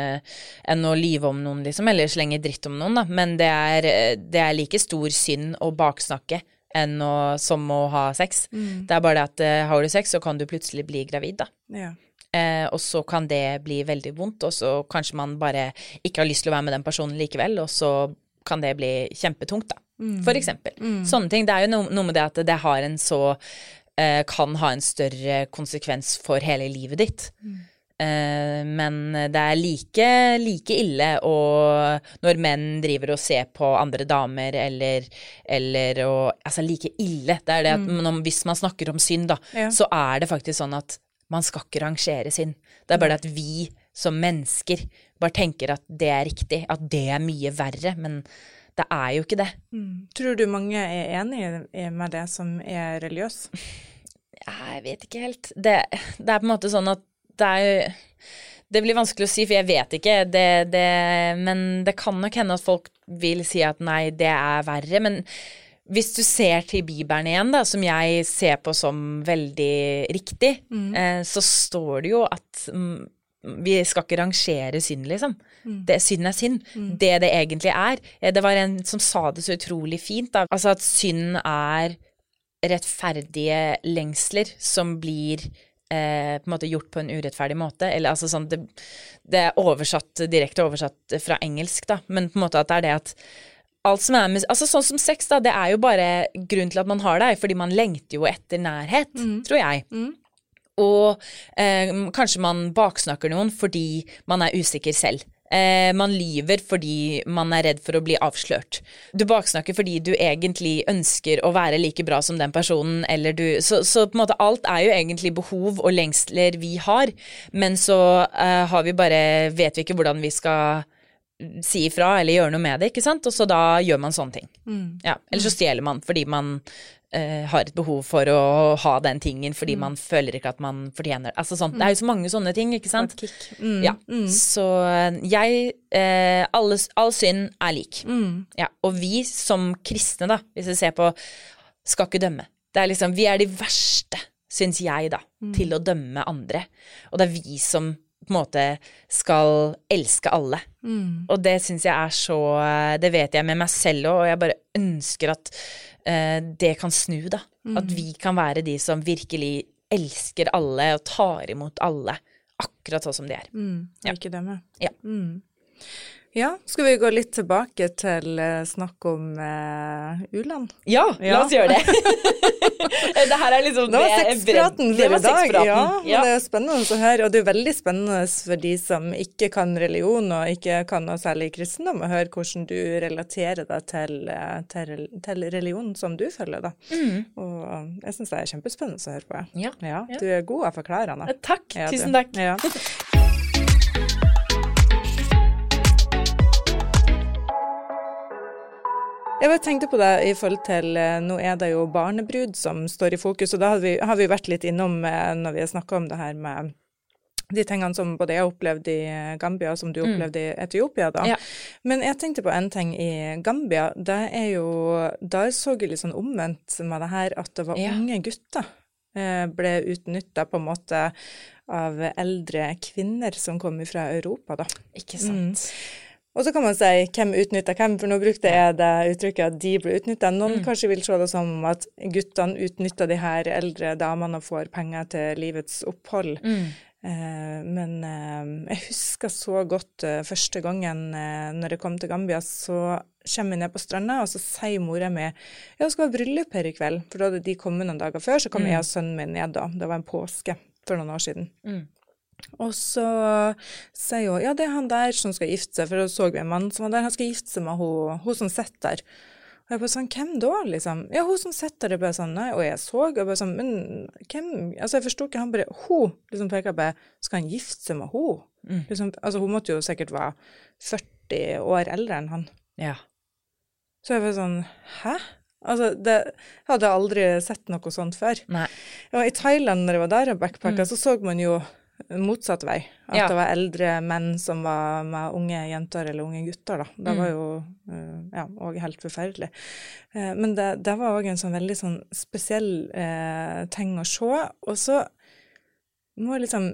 enn å lyve om noen, liksom, eller slenge dritt om noen, da. Men det er, det er like stor synd å baksnakke enn å, som å ha sex. Mm. Det er bare det at uh, har du sex, så kan du plutselig bli gravid da. Ja. Eh, og så kan det bli veldig vondt, og så kanskje man bare ikke har lyst til å være med den personen likevel, og så kan det bli kjempetungt da, mm. for eksempel. Mm. Sånne ting, det er jo no- noe med det at det har en så, eh, kan ha en større konsekvens for hele livet ditt. Mm. Uh, men det er like, like ille og når menn driver og ser på andre damer eller, eller og, altså like ille, det er det at mm. når, hvis man snakker om synd da, ja. så er det faktisk sånn at man skal ikke rangere synd. Det er bare at vi som mennesker bare tenker at det er riktig, at det er mye verre, men det er jo ikke det. Mm. Tror du mange er enige med det som er religiøs? Jeg vet ikke helt. Det, det er på en måte sånn at det er, det blir vanskelig å si, for jeg vet ikke, det, det, men det kan nok hende at folk vil si at nei, det er verre, men hvis du ser til Bibelen igjen da, som jeg ser på som veldig riktig, mm. eh, så står det jo at mm, vi skal ikke rangere synd, liksom. Mm. Det, synd er synd. Mm. Det det egentlig er. Det var en som sa det så utrolig fint, da. Altså at synd er rettferdige lengsler som blir Eh, på en måte gjort på en urettferdig måte, eller altså sånn, det, det er oversatt, direkte oversatt fra engelsk da, men på en måte at det er det at alt som er med, altså sånn som sex da, det er jo bare grunn til at man har det, fordi man lengter jo etter nærhet, mm. tror jeg. Mm. Og eh, kanskje man baksnakker noen fordi man er usikker selv. Eh, man lyver fordi man er redd for å bli avslørt. Du baksnakker fordi du egentlig ønsker å være like bra som den personen, eller du, så, så på en måte alt er jo egentlig behov og lengsler vi har, men så eh, har vi bare, vet vi ikke hvordan vi skal si ifra eller gjøre noe med det, ikke sant? Og så da gjør man sånne ting. Mm. Ja, eller så stjeler man fordi man Uh, har et behov for å ha den tingen fordi mm. man føler ikke at man fortjener altså sånt. Mm. Det er jo så mange sånne ting, ikke sant? Mm. Ja, mm. så jeg uh, alle, all synd er lik mm. ja, og vi som kristne da, hvis vi ser på skal ikke dømme, det er liksom vi er de verste, synes jeg da mm. til å dømme andre, og det er vi som på en måte skal elske alle mm. og det synes jeg er så, det vet jeg med meg selv også, og jeg bare ønsker at Uh, det kan snu da, mm. at vi kan være de som virkelig elsker alle og tar imot alle, akkurat sånn som de er. Mm. Ja. Ikke det med. Ja. Mm. Ja, skal vi gå litt tilbake til uh, snakk om uh, U-land? Ja, ja, la oss gjøre det. Det her er liksom... Det var sexpraten for i dag, ja, ja. Det er spennende å høre, og det er veldig spennende for de som ikke kan religion og ikke kan noe særlig kristendom, å høre hvordan du relaterer deg til, til, til religion som du følger da. Mm. Og jeg synes det er kjempespennende å høre på. Ja. Ja, du er god å forklare, Anna. Takk, ja, tusen takk. Ja. Jeg bare tenkte på det i forhold til, nå er det jo barnebrud som står i fokus, og da har vi, har vi vært litt innom når vi har snakket om det her med de tingene som både jeg opplevde i Gambia, som du opplevde i Etiopia da. Ja. Men jeg tenkte på en ting i Gambia, det er jo, da så jeg litt sånn omvendt med det her, at det var ja. unge gutter ble utnyttet på en måte av eldre kvinner som kom fra Europa da. Ikke sant. Mm. Og så kan man si hvem utnytter hvem, for nå brukte jeg det uttrykket at de ble utnyttet. Noen mm. kanskje vil se det som at guttene utnytter de her eldre damene og får penger til livets opphold. Mm. Eh, men eh, jeg husker så godt eh, første gangen eh, når jeg kom til Gambia, så kommer jeg ned på stranda, og så sier mora mi, ja, det skal være bryllup her i kveld, for da hadde de kommet noen dager før, så kom mm. jeg og sønnen min ned da. Det var en påske for noen år siden. Mm. Og så sier hun, ja, det er han der som skal gifte seg, for da så vi en mann som var der, han skal gifte seg med hun, hun som sitter der. Og jeg bare sånn, hvem da, liksom? Ja, hun som sitter der, bare sånn, nei, og jeg så, og bare sånn, men hvem? Altså, jeg forstod ikke, han bare, hun, liksom peker på, skal han gifte seg med hun? Mm. Liksom, altså, hun måtte jo sikkert være førti år eldre enn han. Ja. Så jeg var sånn, hæ? Altså, det, jeg hadde aldri sett noe sånt før. Nei. Og i Thailand, når jeg var der og backpacka, mm. så så man jo motsatt vei. At ja. det var eldre menn som var med unge jenter eller unge gutter, da. Det var jo ja, også helt forferdelig. Men det, det var også en sånn veldig sånn spesiell eh, ting å se. Og så må jeg liksom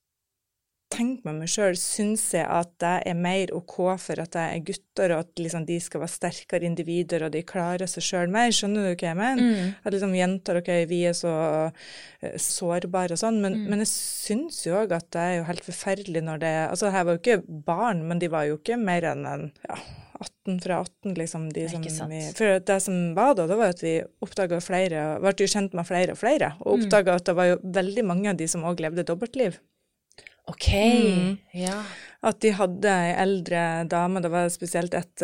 tenke med meg selv, synes jeg at det er mer ok for at det er gutter, og at liksom, de skal være sterkere individer, og de klarer seg selv mer. Skjønner du hva jeg mener? Mm. At liksom jenter, ok, vi er så uh, sårbare og sånn, men, mm. men jeg synes jo også at det er jo helt forferdelig når det, altså her var jo ikke barn, men de var jo ikke mer enn en, ja, atten fra atten, liksom. De som vi, for det som var da, det var at vi oppdaget flere, ble jo kjent med flere og flere, og oppdaget mm. at det var jo veldig mange av de som også levde dobbeltliv. Ok, mm. ja. At de hadde eldre damer, det var spesielt et,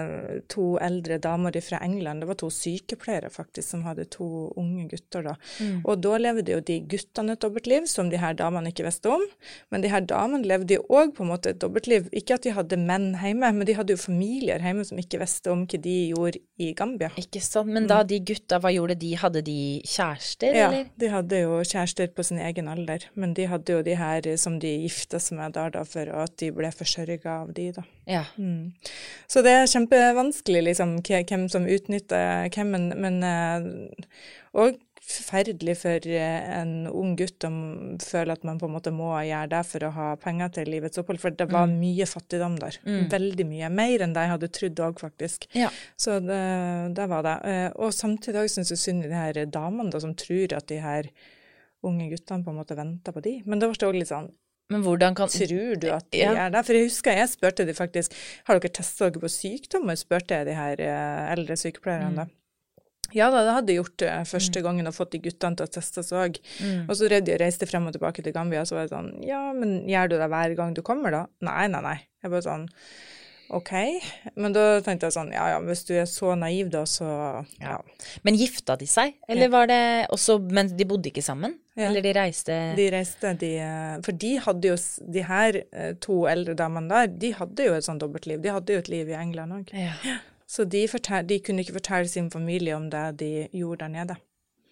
to eldre damer fra England, det var to sykepleiere faktisk, som hadde to unge gutter da. Mm. Og da levde jo de guttene et dobbeltliv, som de her damene ikke visste om, men de her damene levde jo også på en måte et dobbeltliv, ikke at de hadde menn hjemme, men de hadde jo familier hjemme som ikke visste om hva de gjorde i Gambia. Ikke sant, men da de gutta, hva gjorde de? Hadde de kjærester, ja, eller? Ja, de hadde jo kjærester på sin egen alder, men de hadde jo de her som de giftet seg med der da, for at de ble forsørget av de da. Ja. Mm. Så det er kjempevanskelig liksom, hvem som utnytter hvem, men, men og forferdelig for en ung gutt som føler at man på en måte må gjøre det for å ha penger til livets opphold, for det var mm. mye fattigdom der. Mm. Veldig mye. Mer enn det jeg hadde trodd også, faktisk. Ja. Så det, det var det. Og samtidig synes jeg synd i de her damene da, som tror at de her unge guttene på en måte venter på de. Men det var også litt sånn, men hvordan kan... Tror du at de ja. er der? For jeg husker jeg spurte de faktisk, har dere testet dere på sykdommer? Spurte jeg de her eldre sykepleierne da. Mm. Ja da, det hadde jeg gjort uh, første mm. gangen og fått de guttene til å teste seg også. Mm. Og så redde jeg reiste frem og tilbake til Gambia, så var jeg sånn, ja, men gjør du det hver gang du kommer da? Nei, nei, nei. Jeg bare sånn, ok. Men da tenkte jeg sånn, ja, ja, hvis du er så naiv da, så, ja. Men gifta de seg? Eller var det også, men de bodde ikke sammen? Ja. Eller de reiste? De reiste, de, for de hadde jo, de her to eldre damene der, de hadde jo et sånt dobbeltliv. De hadde jo et liv i England også. Ja. Så de, fortell, de kunne ikke fortelle sin familie om det de gjorde der nede.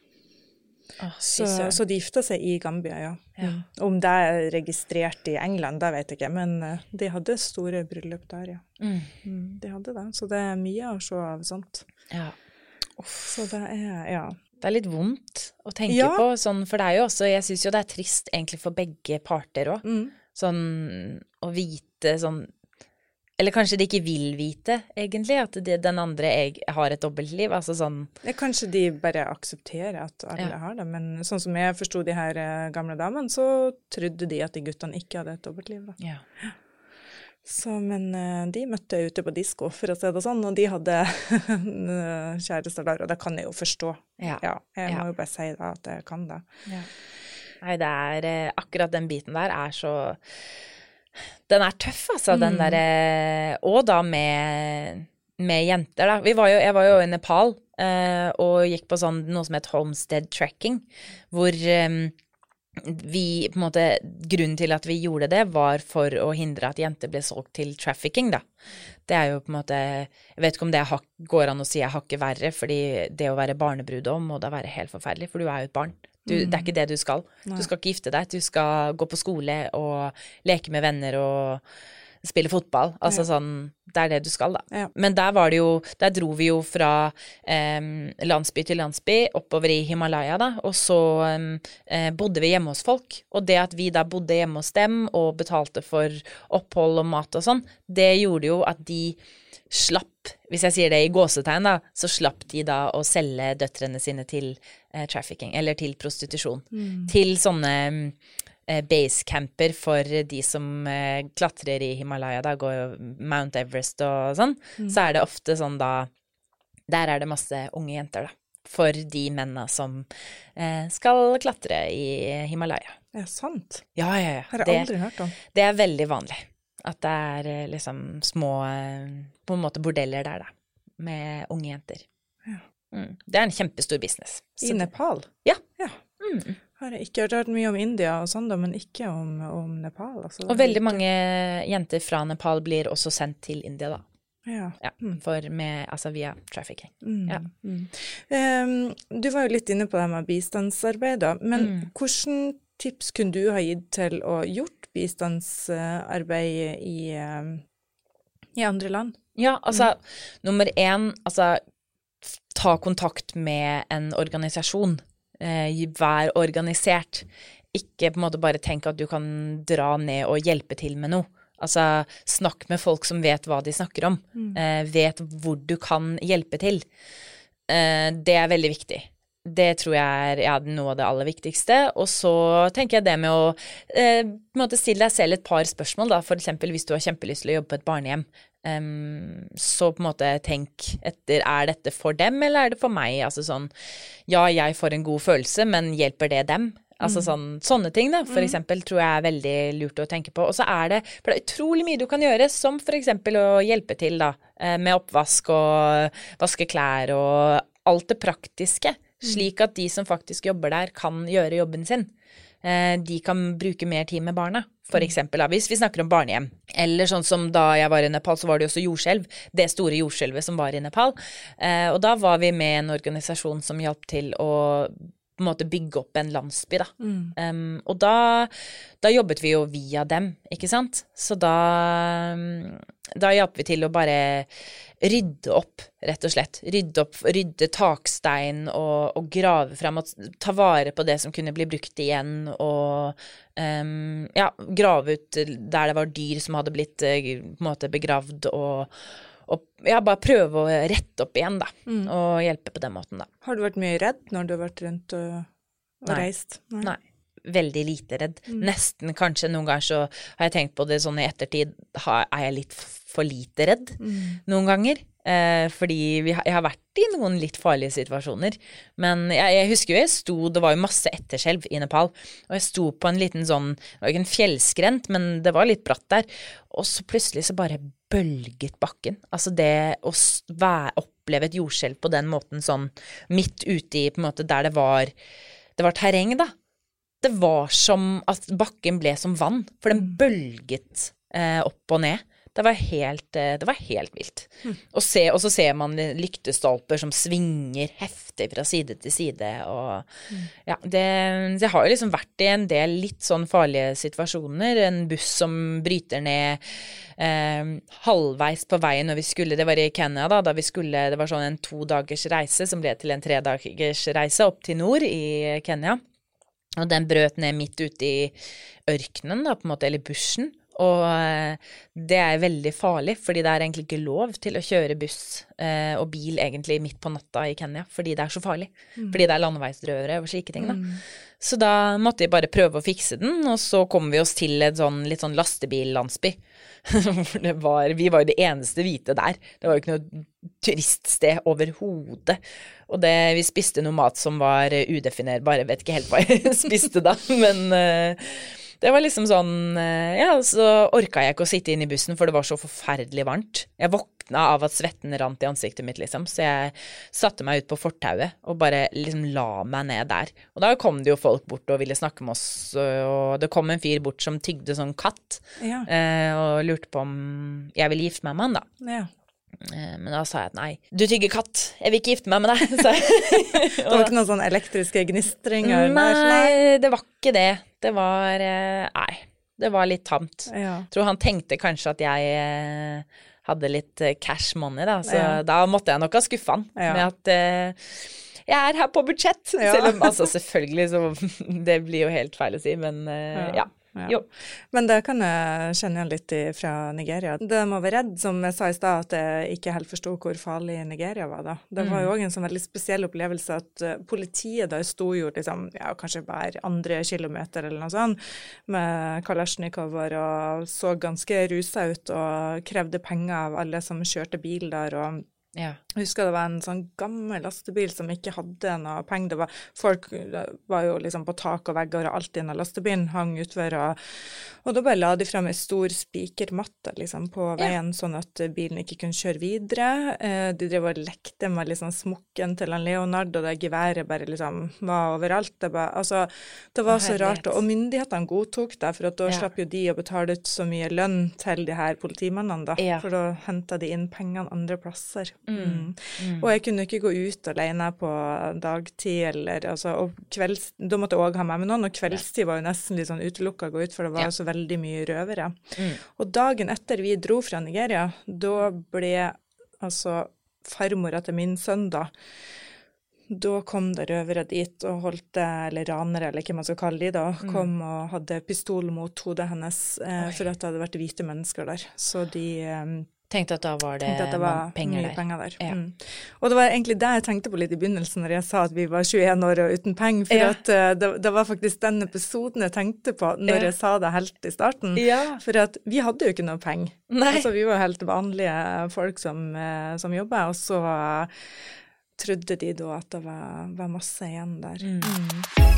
Oh, så, så de gifta seg i Gambia, ja. ja. Mm. Om det er registrert i England, det vet jeg ikke, men de hadde store bryllup der, ja. Mm. Mm, de hadde det, så det er mye å se av sånt. Ja. Så det er, ja. Det er litt vondt å tenke ja. på, sånn, for det er jo også, jeg synes jo det er trist egentlig for begge parter også, mm. sånn å vite sånn, eller kanskje de ikke vil vite, egentlig, at det, den andre jeg har et dobbeltliv, altså sånn... Ja, kanskje de bare aksepterer at alle ja. har det, men sånn som jeg forstod de her gamle damene, så trodde de at de guttene ikke hadde et dobbeltliv, da. Ja. Så, men de møtte jeg ute på disco, for å si det sånn, og de hadde kjærester der, og det kan jeg jo forstå. Ja. Ja, jeg må ja. jo bare si da, at jeg kan det. Ja. Nei, det er, akkurat den biten der er så... Den er tøff, altså, mm. den der, og da med, med jenter, da. Vi var jo, jeg var jo i Nepal, eh, og gikk på sånn, noe som heter homestead tracking, hvor eh, vi, på en måte, grunnen til at vi gjorde det var for å hindre at jenter ble solgt til trafficking, da. Det er jo på en måte, jeg vet ikke om det har, går an å si jeg har ikke verre, fordi det å være barnebrudom må da være helt forferdelig, for du er jo et barn. Du, mm. Det er ikke det du skal. Nei. Du skal ikke gifte deg, du skal gå på skole og leke med venner og spille fotball, altså ja. Sånn, det er det du skal da. Ja. Men der var det jo, der dro vi jo fra eh, landsby til landsby, oppover i Himalaya da, og så eh, bodde vi hjemme hos folk, og det at vi da bodde hjemme hos dem, og betalte for opphold og mat og sånn, det gjorde jo at de slapp, hvis jeg sier det i gåsetegn da, så slapp de da å selge døtrene sine til eh, trafficking, eller til prostitusjon, mm. til sånne basecamper for de som eh, klatrer i Himalaya da, går Mount Everest og sånn, mm. så er det ofte sånn da, der er det masse unge jenter da, for de mennene som eh, skal klatre i Himalaya. Ja, sant? Ja, ja, ja. Har jeg det, aldri hørt om. Det er veldig vanlig, at det er eh, liksom små, eh, på en måte bordeller der da, med unge jenter. Ja. Mm. Det er en kjempestor business. I Nepal? Ja. Ja. Mm. Har jeg ikke hørt mye om India og sånn da, men ikke om, om Nepal. Altså, og veldig mange jenter fra Nepal blir også sendt til India da. Ja. Ja, for med, altså via trafficking. Mm. Ja. Mm. Um, du var jo litt inne på det med bistandsarbeid da, men mm. hvordan tips kunne du ha gitt til å gjort bistandsarbeid i, um, i andre land? Ja, altså, mm. nummer en, altså, ta kontakt med en organisasjon. Eh, vær organisert. Ikke på en måte bare tenke at du kan dra ned og hjelpe til med noe. Altså, snakk med folk som vet hva de snakker om. Mm. Eh, vet hvor du kan hjelpe til. Eh, det er veldig viktig. Det tror jeg er ja, noe av det aller viktigste. Og så tenker jeg det med å eh, på en måte stille deg selv et par spørsmål. Da. For eksempel hvis du har kjempelyst til å jobbe på et barnehjem. Um, så på en måte tenk etter, er dette for dem, eller er det for meg? Altså sånn, ja, jeg får en god følelse, men hjelper det dem? Altså mm. sånn, sånne ting da, for eksempel, tror jeg er veldig lurt å tenke på. Og så er det, for det er utrolig mye du kan gjøre, som for eksempel å hjelpe til da, med oppvask og vaske klær og alt det praktiske, slik at de som faktisk jobber der kan gjøre jobben sin. De kan bruke mer tid med barna, for eksempel, hvis vi snakker om barnehjem. Eller sånn som da jeg var i Nepal, så var det også jordskjelv, det store jordskjelvet som var i Nepal. Og da var vi med en organisasjon som hjalp til å på en måte bygge opp en landsby da. Mm. Um, og da, da jobbet vi jo via dem, ikke sant? Så da, da hjalp vi til å bare rydde opp, rett og slett. Rydde opp, rydde takstein og, og grave frem og ta vare på det som kunne bli brukt igjen og um, ja, grave ut der det var dyr som hadde blitt på en måte begravd og og ja, bare prøve å rette opp igjen da, mm. og hjelpe på den måten da. Har du vært mye redd når du har vært rundt og, og Nei. reist? Nei. Nei, veldig lite redd. Mm. Nesten kanskje noen ganger så har jeg tenkt på det sånn i ettertid, har, er jeg litt for lite redd mm. noen ganger. Eh, fordi vi har, jeg har vært i noen litt farlige situasjoner, men jeg, jeg husker jo jeg sto, det var jo masse etterskjelv i Nepal, og jeg sto på en liten sånn, det var ikke en fjellskrent, men det var litt bratt der, og så plutselig så bare bølget bakken, altså det å være, oppleve et jordskjelv på den måten sånn, midt ute i på en måte der det var, det var terreng da, det var som at bakken ble som vann, for den bølget eh, opp og ned. Det var helt, det var helt vilt. Mm. Og, se, og så ser man lyktestolper som svinger heftig fra side til side. Og, mm. ja, det, det har jo liksom vært i en del litt sånn farlige situasjoner. En buss som bryter ned eh, halvveis på veien når vi skulle, det var i Kenya da, da vi skulle, det var sånn en to dagers reise som ble til en tre dagers reise opp til nord i Kenya. Og den brøt ned midt ute i ørkenen da, på en måte, eller bushen. Og det er veldig farlig, fordi det er egentlig ikke lov til å kjøre buss eh, og bil egentlig midt på natta i Kenya, fordi det er så farlig. Mm. Fordi det er landeveisrøvere og slike ting da. Mm. Så da måtte vi bare prøve å fikse den, og så kom vi oss til et sånn, litt sånn lastebil-landsby. det var, vi var jo det eneste hvite der. Det var jo ikke noe turiststed overhodet. Og det, vi spiste noe mat som var udefinerbar. Jeg vet ikke helt hva jeg spiste da, men... Uh, Det var liksom sånn, ja, så orket jeg ikke å sitte inn i bussen, for det var så forferdelig varmt. Jeg våkna av at svetten rant i ansiktet mitt, liksom, så jeg satte meg ut på fortauet og bare liksom la meg ned der. Og da kom det jo folk bort og ville snakke med oss, og det kom en fyr bort som tygde sånn katt, ja. og lurte på om jeg ville gifte meg med han da. Ja. Men da sa jeg at nei, du tygger katt, jeg vil ikke gifte meg med deg. Det var ikke noen sånne elektriske gnistringer? Nei, det var ikke det. Det var, nei, det var litt tamt. Ja. Jeg tror han tenkte kanskje at jeg eh, hadde litt eh, cash money da, så Ja. da måtte jeg nok ha skuffet han Ja. med at eh, jeg er her på budsjett, Ja. selv om altså selvfølgelig så det blir jo helt feil å si, men eh, ja. Ja. Jo. Men det kan jeg kjenne igjen litt i, fra Nigeria. Det må være redd, som jeg sa i sted, at jeg ikke helt forstod hvor farlig Nigeria var da. Det var jo også en sånn veldig spesiell opplevelse at uh, politiet da sto jo liksom, ja, kanskje hver andre kilometer eller noe sånt, med kalasjnikover og så ganske rusa ut og krevde penger av alle som kjørte bil der, og Ja. jeg husker det var en sånn gammel lastebil som ikke hadde noe penger. Det var, folk var jo liksom på tak og vegger og alt i denne lastebilen hang utfor, og, og da bare la de frem en stor spikermatte liksom, på veien, ja. Sånn at bilen ikke kunne kjøre videre. Eh, de drev og lekte med liksom smokken til en Leonard, og det geværet bare liksom var overalt. Det, bare, altså, det var så rart, og myndighetene godtok det, for at da ja. Slapp jo de å betale ut så mye lønn til de her politimennene da, ja. For da hentet de inn pengene andre plasser. Mm. Mm. Og jeg kunne ikke gå ut alene på dagtid, eller, altså, og kvelds, da måtte jeg også ha med meg noen, og kveldstid var jo nesten litt sånn utelukket å gå ut, for det var ja. Så veldig mye røvere. Mm. Og dagen etter vi dro fra Nigeria, da ble altså farmora til min sønn da, da kom det røvere dit og holdt, eller ranere, eller hva man skal kalle de da, kom mm. og hadde pistol mot hodet hennes, eh, for at det hadde vært hvite mennesker der. Så de... Eh, Tenkte at da var det, at det var penger mye der. penger der. Ja. Mm. Og det var egentlig det jeg tenkte på litt i begynnelsen når jeg sa at vi var tjueen år og uten penger, for ja. At uh, det, det var faktisk den episoden jeg tenkte på når ja. Jeg sa det helt i starten, ja. For at vi hadde jo ikke noe penger. Altså, vi var helt vanlige folk som, uh, som jobbet, og så uh, trodde de da at det var, var masse igjen der. Mm. Mm.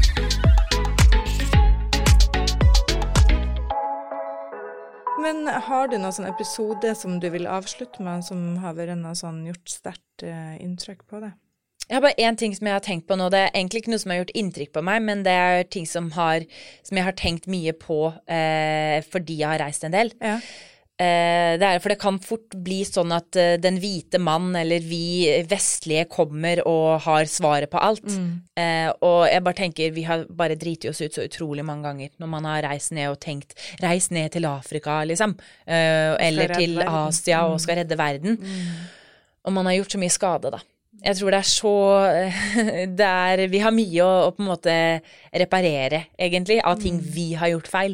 Men har du noen sånn episode som du vil avslutte med, som har vært noe sånn gjort sterkt uh, inntrykk på det? Jeg har bare en ting som jeg har tenkt på nå. Det er egentlig ikke noe som har gjort inntrykk på meg, men det er ting som, har, som jeg har tenkt mye på eh, fordi jeg har reist en del. Ja. Eh, det er, for det kan fort bli sånn at uh, den hvite mann eller vi vestlige kommer og har svaret på alt. Mm. Eh, og jeg bare tenker, vi har bare driti oss ut så utrolig mange ganger når man har reist ned og tenkt, reist ned til Afrika, liksom. Eh, eller til verden. Asia og skal redde verden. Mm. Og man har gjort så mye skade, da. Jeg tror det er så, det er, vi har mye å, å på en måte reparere, egentlig, av ting vi har gjort feil.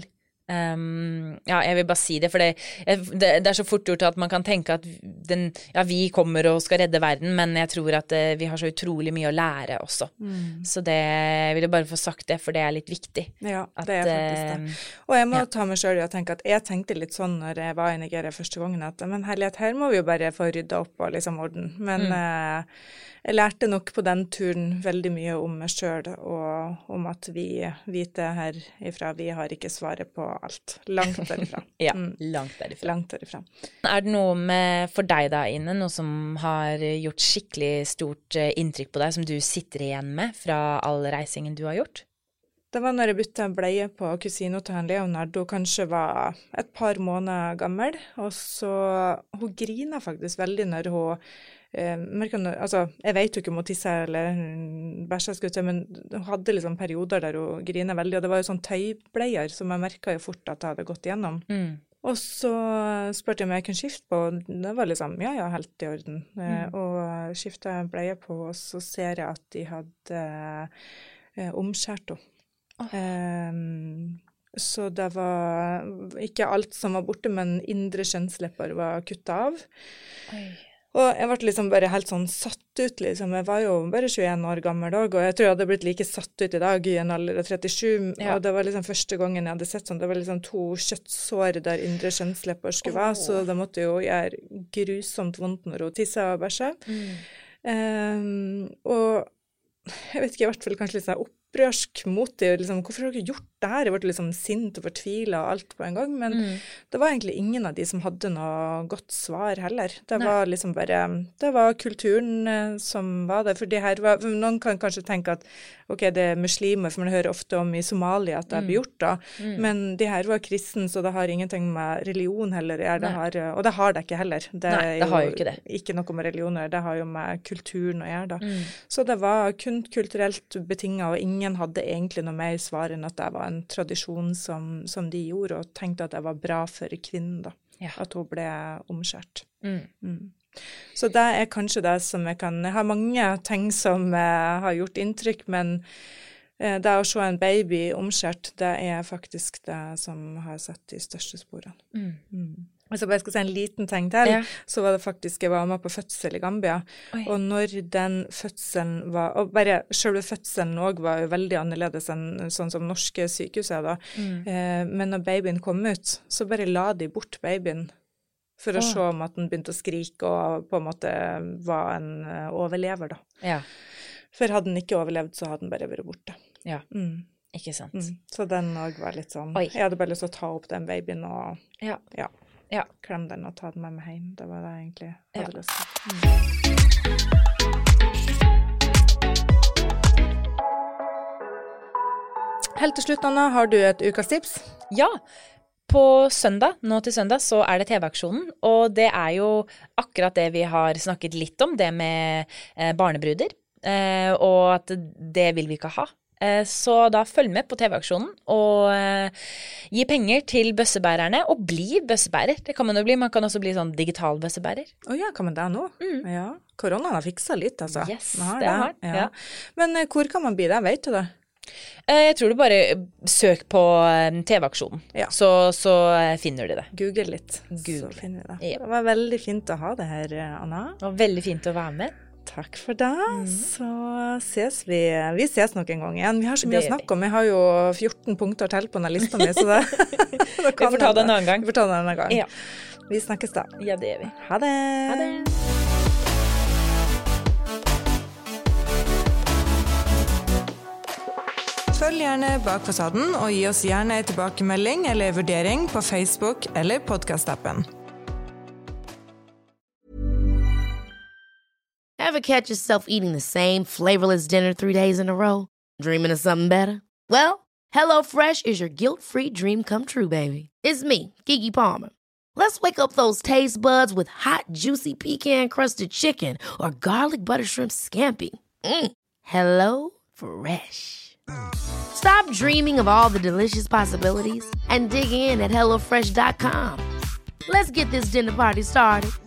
Um, ja, jeg vil bare si det, for det, det, det er så fort gjort at man kan tenke at den, ja, vi kommer og skal redde verden, men jeg tror at uh, vi har så utrolig mye å lære også. Mm. Så det jeg vil jeg bare få sagt det, for det er litt viktig. Ja, at, det er faktisk det. Og jeg må ja. Ta meg selv og tenke at jeg tenkte litt sånn når jeg var i Nigeria første gangen, at men herlighet, her må vi jo bare få rydda opp og liksom orden. Men mm. uh, jeg lærte nok på den turen veldig mye om meg selv, og om at vi hvite herifra, vi har ikke svaret på alt. Langt derifra. ja, mm. langt derifra. Langt derifra. Er det noe med, for deg da inne, noe som har gjort skikkelig stort inntrykk på deg, som du sitter igjen med fra all reisingen du har gjort? Det var når jeg bytte bleie på kusina til han Leonard, hun kanskje var et par måneder gammel, og så, hun griner faktisk veldig når hun Eh, merker, altså, jeg vet jo ikke om hun tisser eller bæsjer, men hun hadde liksom perioder der hun griner veldig, og det var jo sånn tøybleier som jeg merket jo fort at jeg hadde gått igjennom. Mm. Og så spurte jeg om jeg kunne skifte på, og det var liksom, ja, ja, helt i orden. Mm. Eh, og skiftet jeg bleie på, og så ser jeg at de hadde eh, omskjært henne. Oh. Eh, så det var ikke alt som var borte, men indre kjønnslepper var kuttet av. Oi. Og jeg ble liksom bare helt sånn satt ut, liksom. Jeg var jo bare tjueen år gammel dag, og jeg tror jeg hadde blitt like satt ut i dag i en alder av trettisju, ja. Og det var liksom første gangen jeg hadde sett sånn, det var liksom to kjøttsår der indre kjønnslepper skulle være, oh. Så det måtte jo gjøre grusomt vondt når hun tisset og bæsjet. Mm. Um, og jeg vet ikke, i hvert fall kanskje litt sånn opprørsk mot det, liksom, hvorfor har dere gjort det her? Jeg ble liksom sint og fortvilet og alt på en gang, men mm. det var egentlig ingen av de som hadde noe godt svar heller. Det Nei. Var liksom bare, det var kulturen som var det, for de her var, noen kan kanskje tenke at ok, det er muslimer, for man hører ofte om i Somalia at det blir gjort da, mm. men de her var kristne, så det har ingenting med religion heller, det har, og det har det ikke heller. Det Nei, det har jo ikke det. Ikke noe med religioner, det har jo med kulturen å gjøre da. Mm. Så det var kun kulturelt betinget, og ingen hadde egentlig noe mer svar enn at det var en en tradisjon som, som de gjorde, og tenkte at det var bra for kvinnen da, ja. At hun ble omskjært. Mm. Mm. Så det er kanskje det som jeg kan, jeg har mange ting som eh, har gjort inntrykk, men eh, det å se en baby omskjært, det er faktisk det som har sett de største sporene. Mm. Mm. Hvis jeg bare skal si en liten ting til, ja. Så var det faktisk, jeg var med på fødsel i Gambia, Oi. Og når den fødselen var, og bare selve fødselen også var jo veldig annerledes enn sånn som norske sykehus er da, mm. eh, men når babyen kom ut, så bare la de bort babyen, for å oh. se om at den begynte å skrike og på en måte var en uh, overlever da. Ja. For hadde den ikke overlevd, så hadde den bare vært borte. Ja, mm. ikke sant. Mm. Så den også var litt sånn, Oi. Jeg hadde bare lyst til å ta opp den babyen og ja. Ja, ja. klemme den og ta den med meg hjem. Det var det jeg egentlig hadde ja. lyst til. Helt til slutt, Anna, har du et ukas tips? Ja, på søndag, nå til søndag, så er det T V-aksjonen, og det er jo akkurat det vi har snakket litt om, det med eh, barnebruder, eh, og at det vil vi ikke ha. Eh, så da følg med på T V-aksjonen, og eh, gi penger til bøssebærerne, og bli bøssebærer. Det kan man jo bli, man kan også bli sånn digital bøssebærer. Åja, kan man det nå? Mm. Ja, koronaen har fikset litt, altså. Yes, har det har ja. ja. Men eh, hvor kan man bli det, vet du det? Jeg tror du bare søk på T V-aksjonen, ja. så, så finner du det. Google litt, Google. Så finner du det. Ja. Det var veldig fint å ha det her, Anna. Det var veldig fint å være med. Takk for det. Mm. Så ses vi. Vi ses nok en gang igjen. Vi har så mye å snakke om. Jeg har jo fjorten punkter til på denne lista mi, så det, det kan vi får ta det en annen gang. Vi får ta det en annen gang. Ja. Vi snakkes da. Ja, det gjør vi. Ha det. Ha det. Følg gjerne Bak fasaden, og gi oss gjerne tilbakemelding eller vurdering på Facebook eller podcast-appen. Ever catch yourself eating the same flavorless dinner three days in a row? Dreaming of something better? Well, HelloFresh is your guilt-free dream come true, baby. It's me, Keke Palmer. Let's wake up those taste buds with hot, juicy pecan-crusted chicken or garlic butter shrimp scampi. Mm. Hello Fresh. Stop dreaming of all the delicious possibilities and dig in at hello fresh dot com. Let's get this dinner party started.